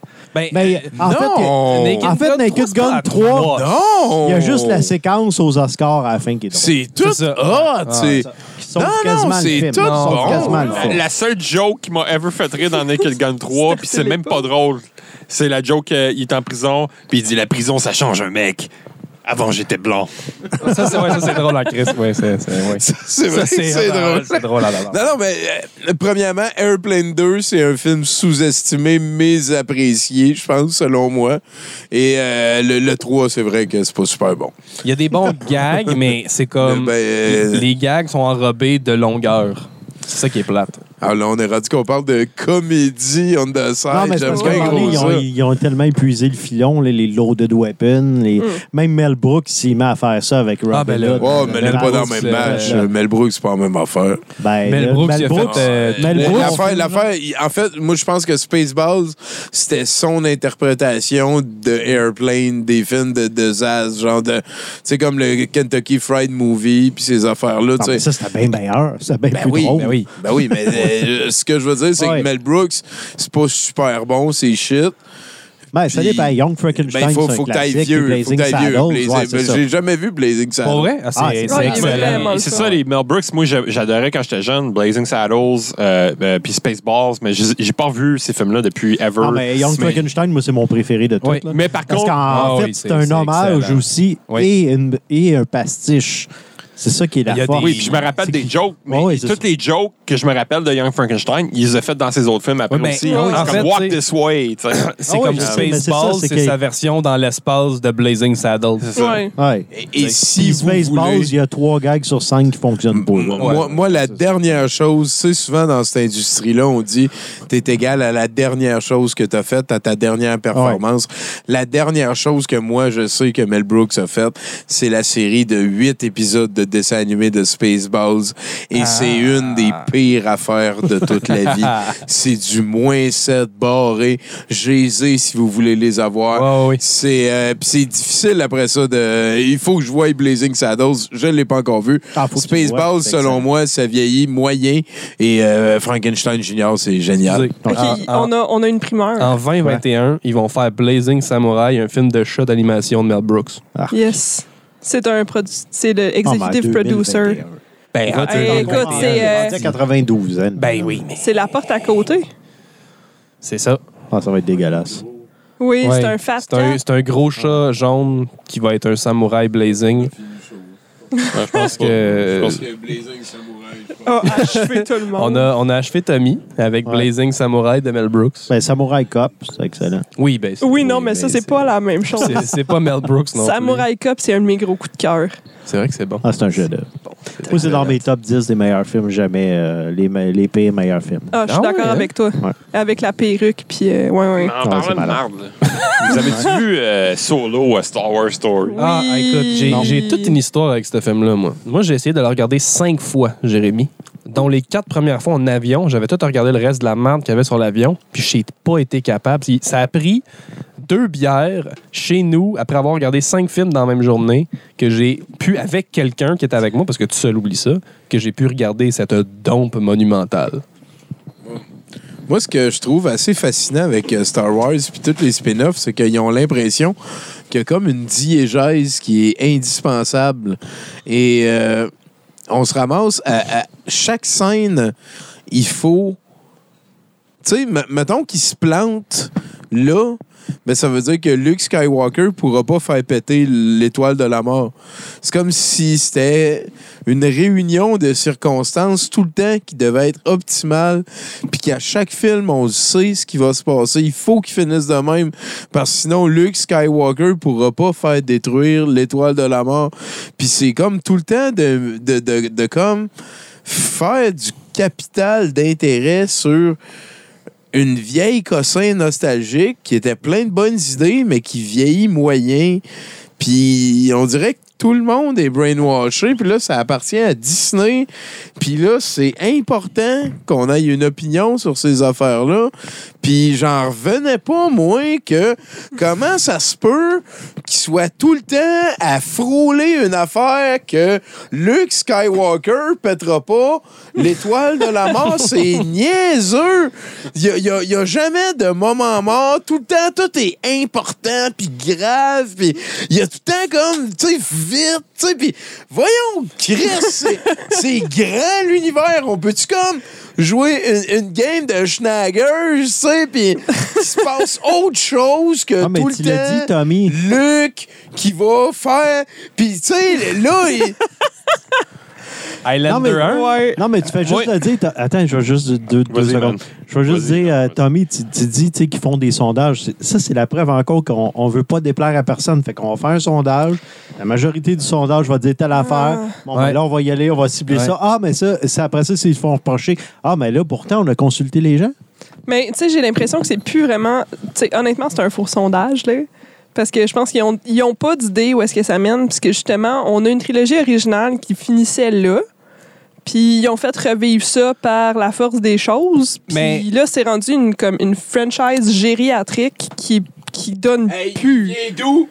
Speaker 2: En fait, Naked Gun 3,
Speaker 5: non!
Speaker 2: Il y a juste la séquence aux Oscars à la fin qui est drôle.
Speaker 5: C'est tout hot!
Speaker 2: C'est tout bon.
Speaker 1: La seule joke qui m'a ever fait rire dans Naked Gun 3, puis c'est même pas drôle, c'est la joke il est en prison, puis il dit « La prison, ça change un mec. Avant, j'étais blanc. »
Speaker 3: Ça, c'est drôle en Chris. Ouais, c'est
Speaker 5: vrai, c'est drôle.
Speaker 3: C'est drôle.
Speaker 5: Non, mais premièrement, Airplane 2, c'est un film sous-estimé, mésapprécié, je pense, selon moi. Et le 3, c'est vrai que c'est pas super bon.
Speaker 3: Il y a des bons gags, mais c'est comme... les gags sont enrobés de longueur. C'est ça qui est plate.
Speaker 5: Alors là, on est rendu qu'on parle de comédie on the side.
Speaker 2: Non, mais c'est parce qu'ils ont tellement épuisé le filon, les loaded weapons. Même Mel Brooks, s'il met à faire ça avec Robin Hood.
Speaker 5: Mais il n'est pas dans le même match. Mel Brooks, c'est pas la même affaire.
Speaker 3: Mel Brooks,
Speaker 5: l'affaire, en fait, moi, je pense que Spaceballs, c'était son interprétation de Airplane, des films de Zaz, genre de... Tu sais, comme le Kentucky Fried Movie, puis ces affaires-là.
Speaker 2: Non, mais ça, c'était bien meilleur. C'était bien plus drôle.
Speaker 5: Ben oui, mais ce que je veux dire, c'est que Mel Brooks, c'est pas super bon, c'est shit.
Speaker 2: Ben, ça dépend. Young Frankenstein,
Speaker 5: faut que t'ailles vieux. J'ai jamais vu Blazing Saddles.
Speaker 3: Pour vrai? C'est excellent.
Speaker 1: C'est ça, les Mel Brooks. Moi, j'adorais quand j'étais jeune Blazing Saddles, puis Spaceballs, mais j'ai pas vu ces films-là depuis ever.
Speaker 2: Non, mais Young Frankenstein, moi, c'est mon préféré de tous.
Speaker 1: Mais par contre...
Speaker 2: Parce qu'en fait, c'est un hommage aussi et un pastiche. C'est ça qui est la force.
Speaker 1: Oui, puis je me rappelle des jokes, mais toutes les jokes que je me rappelle de Young Frankenstein, il les a faites dans ses autres films après aussi. C'est comme Walk This Way.
Speaker 3: C'est comme Spaceballs, c'est sa version dans l'espace de Blazing Saddles.
Speaker 1: C'est ça.
Speaker 5: Et si vous
Speaker 2: Spaceballs, il y a 3 gags sur 5 qui fonctionnent pas.
Speaker 5: Moi, la dernière chose, c'est souvent dans cette industrie-là, on dit t'es égal à la dernière chose que t'as faite, à ta dernière performance. La dernière chose que moi, je sais que Mel Brooks a faite, c'est la série de 8 épisodes de dessin animé de Spaceballs. Et c'est une des pires affaires de toute la vie. C'est du -7 barré. J'ai si vous voulez les avoir.
Speaker 3: Oui.
Speaker 5: C'est difficile après ça. Il faut que je voie Blazing Saddles. Je ne l'ai pas encore vu. Spaceballs, selon moi, ça vieillit moyen. Et Frankenstein Jr., c'est génial.
Speaker 4: OK, on a une primeur.
Speaker 3: En 2021, ils vont faire Blazing Samurai, un film de chat d'animation de Mel Brooks.
Speaker 4: Yes. C'est le executive producer.
Speaker 2: Écoute, c'est 92 ans.
Speaker 3: Ben oui, mais...
Speaker 4: C'est la porte à côté.
Speaker 3: C'est ça.
Speaker 2: Ça va être dégueulasse.
Speaker 4: Oui, c'est un fat cat.
Speaker 3: C'est un gros chat jaune qui va être un samouraï Blazing. Je pense que
Speaker 5: Blazing Samurai.
Speaker 4: Achevé tout le monde.
Speaker 3: On a achevé Tommy avec Blazing Samurai de Mel Brooks.
Speaker 2: Ben, Samurai Cop, c'est excellent.
Speaker 3: Oui, ben
Speaker 4: mais ça, c'est pas la même chose.
Speaker 3: C'est pas Mel Brooks non
Speaker 4: Samurai Cop, c'est un de mes gros coups de cœur.
Speaker 3: C'est vrai que c'est bon.
Speaker 2: C'est un chef-d'œuvre. Moi, c'est dans mes top 10 des meilleurs films jamais, les pires meilleurs films.
Speaker 4: Je suis d'accord avec toi.
Speaker 2: Ouais.
Speaker 4: Avec la perruque, puis ouais.
Speaker 1: En parlant de marde, vous avez-tu vu Solo, Star Wars Story?
Speaker 3: Écoute, j'ai toute une histoire avec ce film-là, moi. Moi, j'ai essayé de le regarder 5 fois, Jérémy. Dont les 4 premières fois en avion, j'avais tout regardé le reste de la merde qu'il y avait sur l'avion, puis j'ai pas été capable. Ça a pris 2 bières chez nous, après avoir regardé 5 films dans la même journée, que j'ai pu, avec quelqu'un qui était avec moi, parce que tout seul oublie ça, que j'ai pu regarder cette dompe monumentale.
Speaker 5: Moi, ce que je trouve assez fascinant avec Star Wars puis tous les spin-offs, c'est qu'ils ont l'impression qu'il y a comme une diégèse qui est indispensable. Et on se ramasse à chaque scène, il faut... Tu sais, mettons qu'il se plante là, ben ça veut dire que Luke Skywalker pourra pas faire péter l'étoile de la mort. C'est comme si c'était une réunion de circonstances tout le temps qui devait être optimale, puis qu'à chaque film, on sait ce qui va se passer. Il faut qu'il finisse de même, parce que sinon, Luke Skywalker pourra pas faire détruire l'étoile de la mort. Puis c'est comme tout le temps de comme faire du capital d'intérêt sur une vieille cossin nostalgique qui était plein de bonnes idées, mais qui vieillit moyen. Puis on dirait que tout le monde est brainwashé. Puis là, ça appartient à Disney. Puis là, c'est important qu'on ait une opinion sur ces affaires-là. Puis j'en revenais pas, moi, que comment ça se peut qu'il soit tout le temps à frôler une affaire que Luke Skywalker pètera pas l'étoile de la mort. C'est niaiseux. Il y a jamais de moment mort. Tout le temps, tout est important puis grave. Puis il y a tout le temps comme, tu sais, vite, tu sais. Puis voyons, Chris, c'est grand l'univers. On peut-tu comme jouer une game de Schnagger, tu sais, puis il se passe autre chose que tout le temps.
Speaker 2: Dit, Tommy.
Speaker 5: Luke qui va faire, puis tu sais, là,
Speaker 3: Highlander 1?
Speaker 2: Non, mais tu fais juste le dire. Attends, je vais juste deux secondes. Je vais juste dire, Tommy, tu dis qu'ils font des sondages. Ça, c'est la preuve encore qu'on ne veut pas déplaire à personne. Fait qu'on va faire un sondage. La majorité du sondage va dire telle affaire. Bon, ben là, on va y aller, on va cibler ça. Ah, mais ça, après ça, s'ils font reprocher. Ah, mais là, pourtant, on a consulté les gens.
Speaker 4: Mais, tu sais, j'ai l'impression que c'est plus vraiment... Honnêtement, c'est un faux sondage, là. Parce que je pense qu'ils n'ont pas d'idée où est-ce que ça mène. Puisque, justement, on a une trilogie originale qui finissait là. Puis ils ont fait revivre ça par la force des choses. Puis là, c'est rendu une franchise gériatrique qui donne plus.
Speaker 5: Il est d'où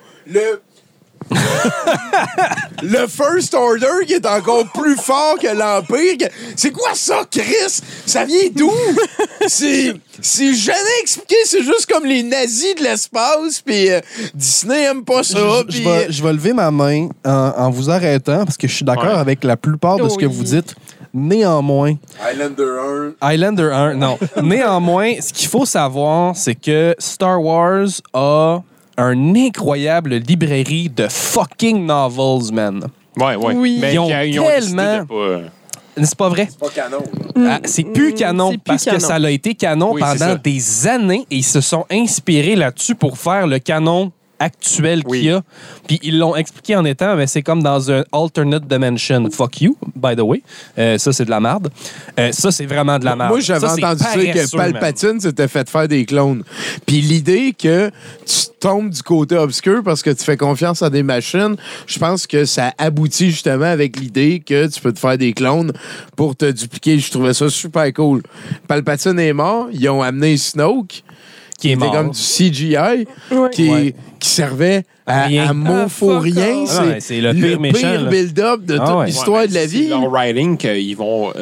Speaker 5: le First Order qui est encore plus fort que l'Empire. C'est quoi ça, Chris? Ça vient d'où? C'est jamais expliqué. C'est juste comme les nazis de l'espace. Puis Disney aime pas ça.
Speaker 3: Je vais lever ma main en vous arrêtant parce que je suis d'accord avec la plupart de ce que vous dites. Néanmoins... Highlander 1, non. Néanmoins, ce qu'il faut savoir, c'est que Star Wars a une incroyable librairie de fucking novels, man.
Speaker 1: Ouais.
Speaker 4: Oui.
Speaker 1: Mais
Speaker 3: ils ont
Speaker 1: tellement...
Speaker 3: C'est pas vrai.
Speaker 5: C'est pas canon.
Speaker 3: C'est plus canon parce que ça a été canon pendant des années et ils se sont inspirés là-dessus pour faire le canon actuelle qu'il y a. Puis ils l'ont expliqué en étant, mais c'est comme dans un alternate dimension. Fuck you, by the way. Ça, c'est de la merde. Ça, c'est vraiment de la merde.
Speaker 5: Moi, j'avais entendu dire que Palpatine s'était fait faire des clones. Puis l'idée que tu tombes du côté obscur parce que tu fais confiance à des machines, je pense que ça aboutit justement avec l'idée que tu peux te faire des clones pour te dupliquer. Je trouvais ça super cool. Palpatine est mort. Ils ont amené Snoke, qui était comme du CGI, qui servait à mot rien.
Speaker 3: C'est le pire méchant.
Speaker 5: Build-up de toute l'histoire de la vie.
Speaker 1: C'est leur writing qu'ils vont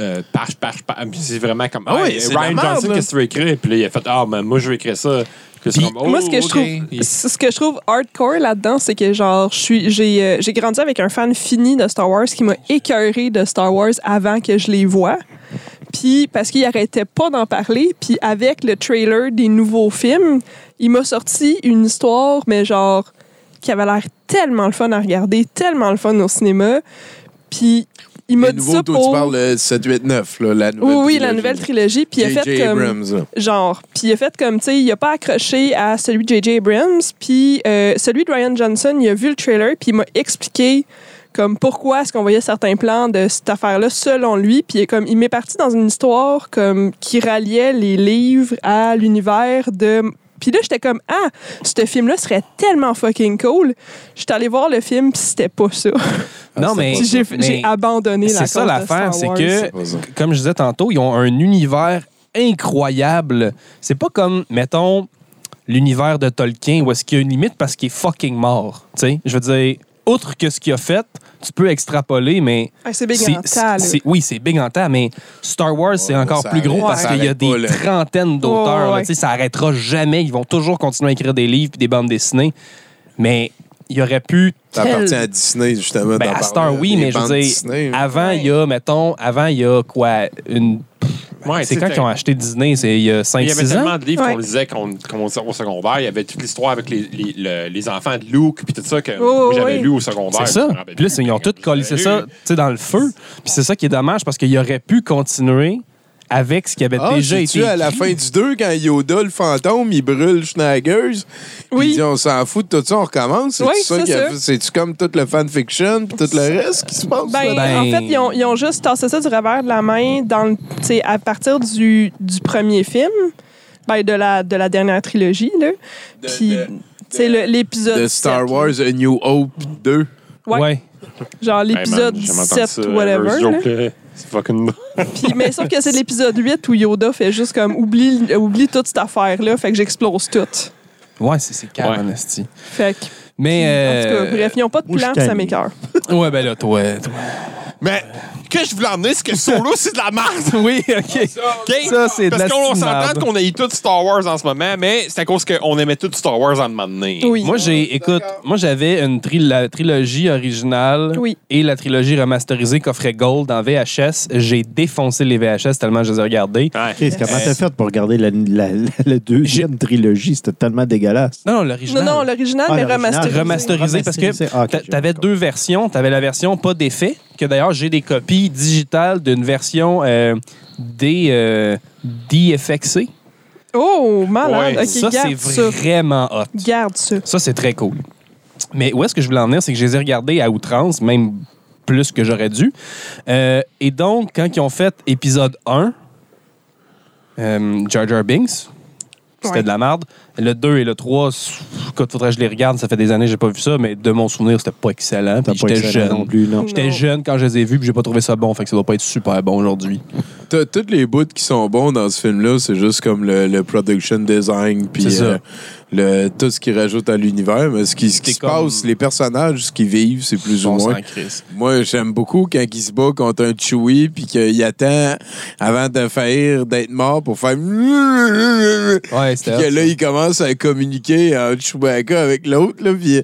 Speaker 1: c'est vraiment comme Ryan Johnson, qu'est-ce que tu veux écrire? Puis là, il a fait moi, je vais écrire ça.
Speaker 4: Moi, ce que je trouve hardcore là-dedans, c'est que genre j'ai grandi avec un fan fini de Star Wars qui m'a écœuré de Star Wars avant que je les voie. Puis parce qu'il arrêtait pas d'en parler, puis avec le trailer des nouveaux films, il m'a sorti une histoire, mais genre qui avait l'air tellement le fun à regarder, tellement le fun au cinéma. Puis il m'a dit ça pour...
Speaker 5: Tu parles de 7, 8, 9, là, la nouvelle trilogie.
Speaker 4: Oui, la nouvelle trilogie. Puis il a fait comme... Abrams, genre, puis il a fait comme, tu sais, il a pas accroché à celui de J.J. Abrams, puis celui de Ryan Johnson, il a vu le trailer, puis il m'a expliqué comme pourquoi est-ce qu'on voyait certains plans de cette affaire-là selon lui, puis comme il m'est parti dans une histoire comme qui ralliait les livres à l'univers de... Puis là, j'étais comme, ce film-là serait tellement fucking cool. J'étais allé voir le film, puis c'était pas ça.
Speaker 3: Non, mais
Speaker 4: j'ai abandonné la cause.
Speaker 3: C'est ça l'affaire, c'est que, comme je disais tantôt, ils ont un univers incroyable. C'est pas comme, mettons, l'univers de Tolkien, où est-ce qu'il y a une limite parce qu'il est fucking mort. Tu sais, je veux dire, outre que ce qu'il a fait, tu peux extrapoler, mais...
Speaker 4: c'est big en tas,
Speaker 3: oui, c'est big en tas, mais Star Wars, c'est encore plus gros parce qu'il y a des trentaines d'auteurs. Tu sais, ça n'arrêtera jamais. Ils vont toujours continuer à écrire des livres et des bandes dessinées. Mais il y aurait pu...
Speaker 5: Ça appartient à Disney, justement.
Speaker 3: À Star, oui, mais je veux dire, Disney, avant, il y a quoi, une... c'est quand qu'ils ont acheté Disney? C'est il y a 5-6 ans? Il y avait
Speaker 1: tellement de livres qu'on lisait au secondaire. Il y avait toute l'histoire avec les enfants de Luke puis tout ça que moi, j'avais lu au secondaire.
Speaker 3: C'est ça. Puis là, ils ont tous collé ça dans le feu. Puis c'est ça qui est dommage parce qu'il aurait pu continuer avec ce qui avait déjà été écrit.
Speaker 5: À la fin du 2, quand Yoda, le fantôme, il brûle Schnaggers, il dit on s'en fout de tout ça, on recommence. C'est-tu comme tout le fanfiction puis tout le reste qui se passe?
Speaker 4: En fait, ils ont juste tassé ça du revers de la main à partir du premier film, de la dernière trilogie. Puis, l'épisode
Speaker 5: de Star Wars A New Hope 2.
Speaker 4: Ouais. Genre l'épisode 7, whatever.
Speaker 1: C'est fucking...
Speaker 4: Mais sauf que c'est l'épisode 8 où Yoda fait juste comme oublie toute cette affaire-là, fait que j'explose tout.
Speaker 3: Ouais, c'est calme, Nasty.
Speaker 4: Fait que...
Speaker 3: Mais...
Speaker 4: En tout cas, bref, ils n'ont pas de plan, ça m'écoeure.
Speaker 3: Ouais, ben là, toi...
Speaker 1: Mais... que je voulais emmener, c'est que Solo, c'est de la merde.
Speaker 3: Oui, OK. Ça, c'est de la
Speaker 1: Parce qu'on s'entend qu'on ait tout Star Wars en ce moment, mais c'est à cause qu'on aimait tout Star Wars en demandant.
Speaker 4: Oui.
Speaker 3: Moi, j'avais la trilogie originale et la trilogie remasterisée coffret Gold en VHS. J'ai défoncé les VHS tellement je les ai regardés.
Speaker 2: Comment t'as fait pour regarder la deuxième trilogie? C'était tellement dégueulasse.
Speaker 3: Non, l'original.
Speaker 4: Non, l'original, mais remasterisé.
Speaker 3: Remasterisé, parce que t'avais deux versions. T'avais la version pas d'effet, que d'ailleurs, j'ai des copies digitale d'une version DFXC.
Speaker 4: Oh, malade.
Speaker 3: Ouais. Ça, c'est vraiment hot.
Speaker 4: Garde ça.
Speaker 3: Ça, c'est très cool. Mais où est-ce que je voulais en venir? C'est que je les ai regardés à outrance, même plus que j'aurais dû. Et donc, quand ils ont fait épisode 1, Jar Jar Binks, c'était de la merde. Le 2 et le 3, quand faudrait que je les regarde, ça fait des années que j'ai pas vu ça, mais de mon souvenir, c'était pas excellent. J'étais jeune
Speaker 2: non plus, non.
Speaker 3: J'étais jeune quand je les ai vus, puis j'ai pas trouvé ça bon, fait que ça doit pas être super bon aujourd'hui.
Speaker 5: Tous les bouts qui sont bons dans ce film-là, c'est juste comme le production design, puis tout ce qui rajoute à l'univers. Mais ce qui se passe, les personnages, ce qu'ils vivent, c'est plus ou moins. Moi, j'aime beaucoup quand il se bat contre un Chewie, puis qu'il attend avant de faillir d'être mort pour faire.
Speaker 3: Ouais, c'était
Speaker 5: puis que là, il commence à communiquer en Chewbacca avec l'autre, là, puis.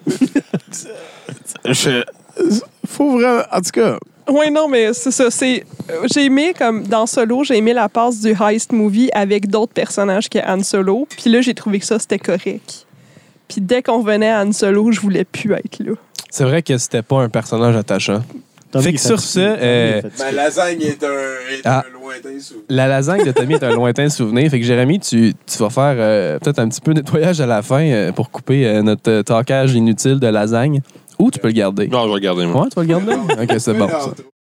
Speaker 5: Faut vraiment. En tout cas.
Speaker 4: Oui, non, mais c'est ça. J'ai aimé, comme dans Solo, j'ai aimé la passe du heist movie avec d'autres personnages que Han Solo. Puis là, j'ai trouvé que ça, c'était correct. Puis dès qu'on venait à Han Solo, je voulais plus être là.
Speaker 3: C'est vrai que c'était pas un personnage attachant. Fait que sur ce...
Speaker 5: Ma lasagne est un lointain souvenir.
Speaker 3: La lasagne de Tommy est un lointain souvenir. Fait que Jérémy, tu vas faire peut-être un petit peu de nettoyage à la fin pour couper notre talkage inutile de lasagne. Ou tu peux le garder.
Speaker 1: Non, je vais le garder, moi.
Speaker 3: Ouais, tu vas le garder? OK, c'est bon. Ça.